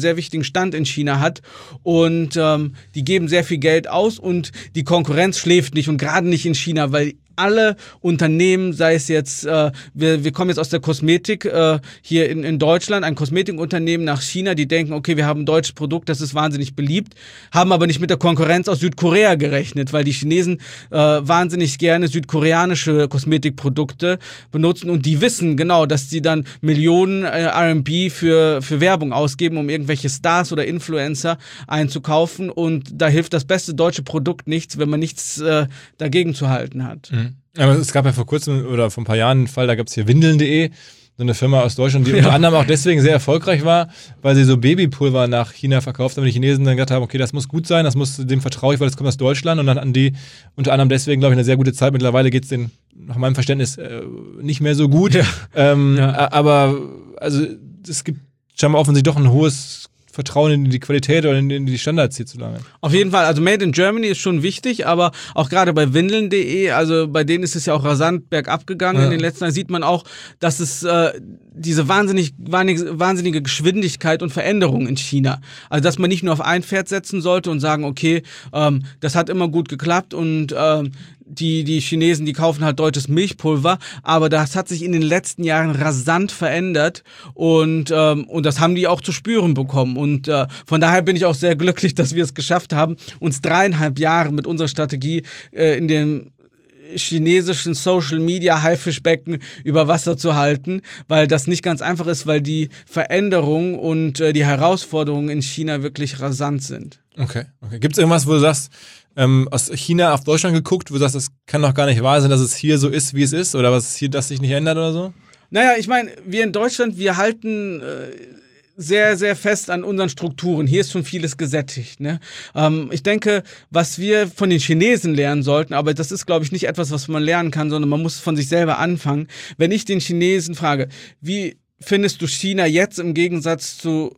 in China hat und die geben sehr viel Geld aus und die Konkurrenz schläft nicht und gerade nicht in China, weil alle Unternehmen, sei es jetzt, wir kommen jetzt aus der Kosmetik hier in Deutschland, ein Kosmetikunternehmen nach China, die denken, okay, wir haben ein deutsches Produkt, das ist wahnsinnig beliebt, haben aber nicht mit der Konkurrenz aus Südkorea gerechnet, weil die Chinesen wahnsinnig gerne südkoreanische Kosmetikprodukte benutzen und die wissen genau, dass sie dann Millionen RMB für Werbung ausgeben, um irgendwelche Stars oder Influencer einzukaufen und da hilft das beste deutsche Produkt nichts, wenn man nichts dagegen zu halten hat. Mhm. Aber es gab ja vor kurzem oder vor ein paar Jahren einen Fall, da gab es hier Windeln.de, so eine Firma aus Deutschland, die unter anderem auch deswegen sehr erfolgreich war, weil sie so Babypulver nach China verkauft haben. Die Chinesen dann gesagt haben, okay, das muss gut sein, dem vertraue ich, weil das kommt aus Deutschland und dann hatten die unter anderem deswegen, glaube ich, eine sehr gute Zeit. Mittlerweile geht es denen nach meinem Verständnis nicht mehr so gut. Aber also es gibt scheinbar offensichtlich doch ein hohes Vertrauen in die Qualität oder in die Standards hierzulande. Auf jeden Fall, also Made in Germany ist schon wichtig, aber auch gerade bei Windeln.de, also bei denen ist es ja auch rasant bergab gegangen. In den letzten Jahren sieht man auch, dass es diese wahnsinnige Geschwindigkeit und Veränderung in China. Also dass man nicht nur auf ein Pferd setzen sollte und sagen, okay, das hat immer gut geklappt und die Chinesen, die kaufen halt deutsches Milchpulver, aber das hat sich in den letzten Jahren rasant verändert und das haben die auch zu spüren bekommen und von daher bin ich auch sehr glücklich, dass wir es geschafft haben, uns 3,5 Jahre mit unserer Strategie in dem chinesischen Social-Media-Haifischbecken über Wasser zu halten, weil das nicht ganz einfach ist, weil die Veränderungen und die Herausforderungen in China wirklich rasant sind. Okay. Gibt es irgendwas, wo du sagst, aus China auf Deutschland geguckt, wo du sagst, das kann doch gar nicht wahr sein, dass es hier so ist, wie es ist, oder was hier, das sich nicht ändert oder so? Naja, ich meine, wir in Deutschland, wir halten sehr, sehr fest an unseren Strukturen. Hier ist schon vieles gesättigt. Ne? Ich denke, was wir von den Chinesen lernen sollten, aber das ist, glaube ich, nicht etwas, was man lernen kann, sondern man muss von sich selber anfangen. Wenn ich den Chinesen frage, wie findest du China jetzt im Gegensatz zu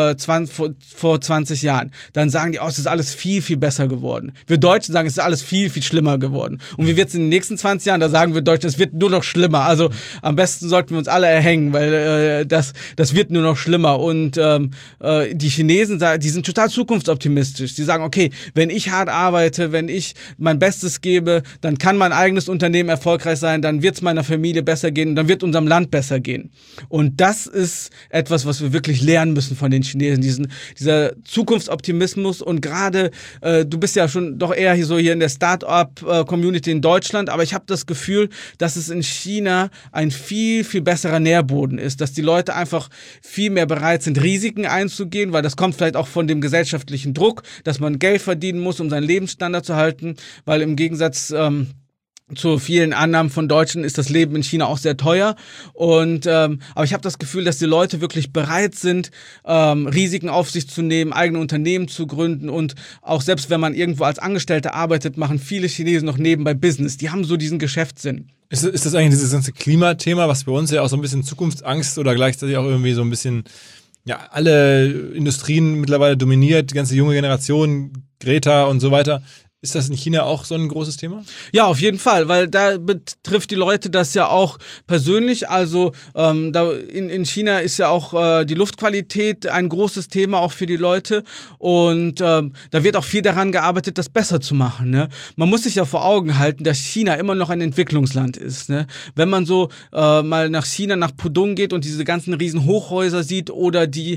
vor 20 Jahren, dann sagen die, es ist alles viel, viel besser geworden. Wir Deutschen sagen, es ist alles viel, viel schlimmer geworden. Und wie wird es in den nächsten 20 Jahren? Da sagen wir Deutschen, es wird nur noch schlimmer. Also am besten sollten wir uns alle erhängen, weil das wird nur noch schlimmer. Und die Chinesen, die sind total zukunftsoptimistisch. Die sagen, okay, wenn ich hart arbeite, wenn ich mein Bestes gebe, dann kann mein eigenes Unternehmen erfolgreich sein, dann wird es meiner Familie besser gehen, dann wird unserem Land besser gehen. Und das ist etwas, was wir wirklich lernen müssen von den den Chinesen, dieser Zukunftsoptimismus und gerade, du bist ja schon doch eher hier in der Start-up-Community in Deutschland, aber ich habe das Gefühl, dass es in China ein viel, viel besserer Nährboden ist, dass die Leute einfach viel mehr bereit sind, Risiken einzugehen, weil das kommt vielleicht auch von dem gesellschaftlichen Druck, dass man Geld verdienen muss, um seinen Lebensstandard zu halten, weil im Gegensatz zu vielen Annahmen von Deutschen ist das Leben in China auch sehr teuer. Und aber ich habe das Gefühl, dass die Leute wirklich bereit sind, Risiken auf sich zu nehmen, eigene Unternehmen zu gründen und auch selbst wenn man irgendwo als Angestellter arbeitet, machen viele Chinesen noch nebenbei Business. Die haben so diesen Geschäftssinn. Ist das eigentlich dieses ganze Klimathema, was bei uns ja auch so ein bisschen Zukunftsangst oder gleichzeitig auch irgendwie so ein bisschen, ja, alle Industrien mittlerweile dominiert, die ganze junge Generation, Greta und so weiter. Ist das in China auch so ein großes Thema? Ja, auf jeden Fall, weil da betrifft die Leute das ja auch persönlich. Also da in China ist ja auch die Luftqualität ein großes Thema auch für die Leute und da wird auch viel daran gearbeitet, das besser zu machen. Ne? Man muss sich ja vor Augen halten, dass China immer noch ein Entwicklungsland ist. Ne? Wenn man so mal nach China, nach Pudong geht und diese ganzen riesen Hochhäuser sieht oder die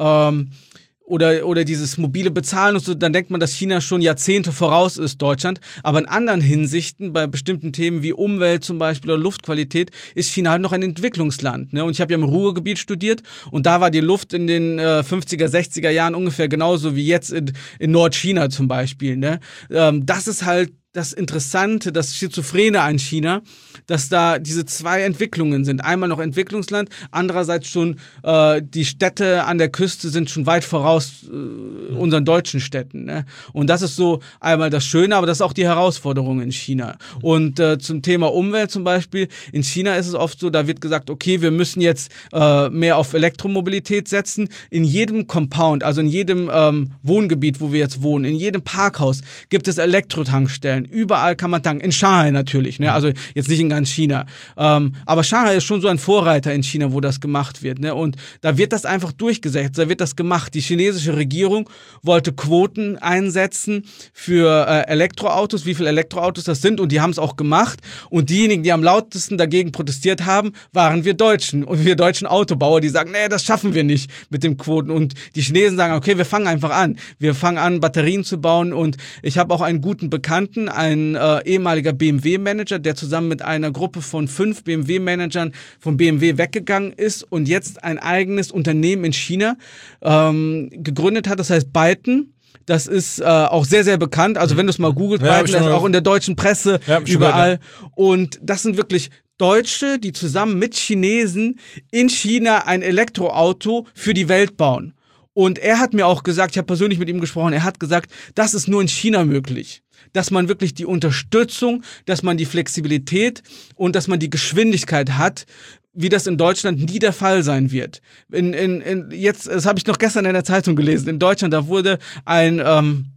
oder dieses mobile Bezahlen und so, dann denkt man, dass China schon Jahrzehnte voraus ist Deutschland. Aber in anderen Hinsichten, bei bestimmten Themen wie Umwelt zum Beispiel oder Luftqualität, ist China halt noch ein Entwicklungsland. Ne? Und ich habe ja im Ruhrgebiet studiert und da war die Luft in den 50er, 60er Jahren ungefähr genauso wie jetzt in Nordchina zum Beispiel. Ne? Das ist halt das Interessante, das Schizophrene an China, dass da diese zwei Entwicklungen sind. Einmal noch Entwicklungsland, andererseits schon die Städte an der Küste sind schon weit voraus unseren deutschen Städten. Ne? Und das ist so einmal das Schöne, aber das ist auch die Herausforderung in China. Und zum Thema Umwelt zum Beispiel, in China ist es oft so, da wird gesagt, okay, wir müssen jetzt mehr auf Elektromobilität setzen. In jedem Compound, also in jedem Wohngebiet, wo wir jetzt wohnen, in jedem Parkhaus gibt es Elektrotankstellen. Überall kann man tanken. In Shanghai natürlich, ne? Also jetzt nicht in ganz China. Aber Shanghai ist schon so ein Vorreiter in China, wo das gemacht wird. Ne? Und da wird das einfach durchgesetzt, da wird das gemacht. Die chinesische Regierung wollte Quoten einsetzen für Elektroautos, wie viele Elektroautos das sind. Und die haben es auch gemacht. Und diejenigen, die am lautesten dagegen protestiert haben, waren wir Deutschen. Und wir deutschen Autobauer, die sagen, nee, das schaffen wir nicht mit den Quoten. Und die Chinesen sagen, okay, wir fangen einfach an. Wir fangen an, Batterien zu bauen. Und ich habe auch einen guten Bekannten, ein ehemaliger BMW-Manager, der zusammen mit einer Gruppe von 5 BMW-Managern von BMW weggegangen ist und jetzt ein eigenes Unternehmen in China gegründet hat, das heißt Byton. Das ist auch sehr, sehr bekannt. Also wenn du es mal googelt, ja, Byton, das ist auch in der deutschen Presse überall. Gehört, ja. Und das sind wirklich Deutsche, die zusammen mit Chinesen in China ein Elektroauto für die Welt bauen. Und er hat mir auch gesagt, ich habe persönlich mit ihm gesprochen, er hat gesagt, das ist nur in China möglich. Dass man wirklich die Unterstützung, dass man die Flexibilität und dass man die Geschwindigkeit hat, wie das in Deutschland nie der Fall sein wird. Jetzt, das habe ich noch gestern in der Zeitung gelesen, in Deutschland, da wurde ein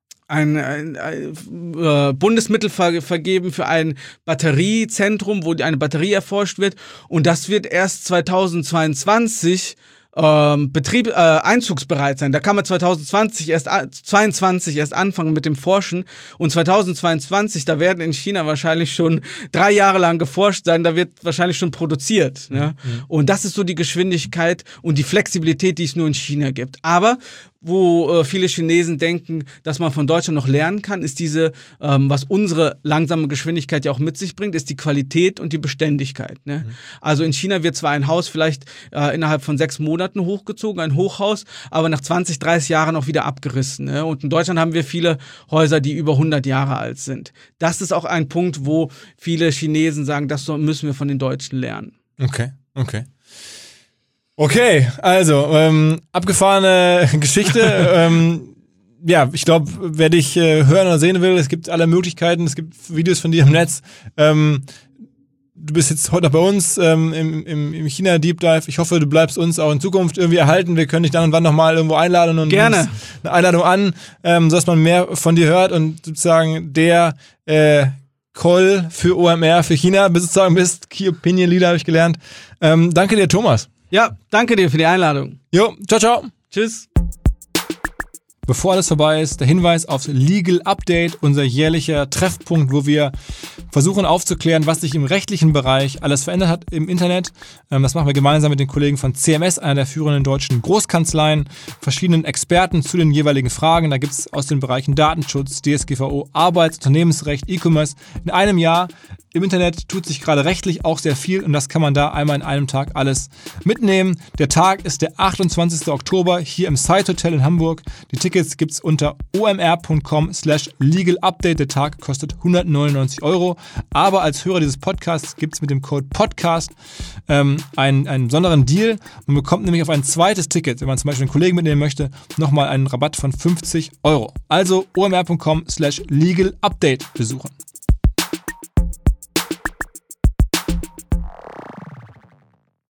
Bundesmittel vergeben für ein Batteriezentrum, wo eine Batterie erforscht wird und das wird erst 2022 einzugsbereit sein. Da kann man 22 erst anfangen mit dem Forschen und 2022, da werden in China wahrscheinlich schon 3 Jahre lang geforscht sein, da wird wahrscheinlich schon produziert. Ne? Mhm. Und das ist so die Geschwindigkeit und die Flexibilität, die es nur in China gibt. Aber wo viele Chinesen denken, dass man von Deutschland noch lernen kann, ist diese, was unsere langsame Geschwindigkeit ja auch mit sich bringt, ist die Qualität und die Beständigkeit. Ne? Mhm. Also in China wird zwar ein Haus vielleicht innerhalb von 6 Monaten hochgezogen, ein Hochhaus, aber nach 20, 30 Jahren auch wieder abgerissen. Ne? Und in Deutschland haben wir viele Häuser, die über 100 Jahre alt sind. Das ist auch ein Punkt, wo viele Chinesen sagen, das müssen wir von den Deutschen lernen. Okay, also abgefahrene Geschichte. Ja, ich glaube, wer dich hören oder sehen will, es gibt alle Möglichkeiten, es gibt Videos von dir im Netz. Du bist jetzt heute noch bei uns im China Deep Dive. Ich hoffe, du bleibst uns auch in Zukunft irgendwie erhalten. Wir können dich dann und wann nochmal irgendwo einladen und gerne eine Einladung an, sodass man mehr von dir hört und sozusagen der Call für OMR für China sozusagen bist. Key Opinion Leader habe ich gelernt. Danke dir, Thomas. Ja, danke dir für die Einladung. Jo, ciao, ciao. Tschüss. Bevor alles vorbei ist, der Hinweis aufs Legal Update, unser jährlicher Treffpunkt, wo wir versuchen aufzuklären, was sich im rechtlichen Bereich alles verändert hat im Internet. Das machen wir gemeinsam mit den Kollegen von CMS, einer der führenden deutschen Großkanzleien, verschiedenen Experten zu den jeweiligen Fragen. Da gibt es aus den Bereichen Datenschutz, DSGVO, Arbeits-, Unternehmensrecht, E-Commerce. In einem Jahr im Internet tut sich gerade rechtlich auch sehr viel und das kann man da einmal in einem Tag alles mitnehmen. Der Tag ist der 28. Oktober hier im Side Hotel in Hamburg. Die Tickets gibt es unter omr.com/legalupdate. Der Tag kostet 199 €. Aber als Hörer dieses Podcasts gibt es mit dem Code PODCAST einen besonderen Deal. Man bekommt nämlich auf ein zweites Ticket, wenn man zum Beispiel einen Kollegen mitnehmen möchte, nochmal einen Rabatt von 50 €. Also omr.com/legalupdate besuchen.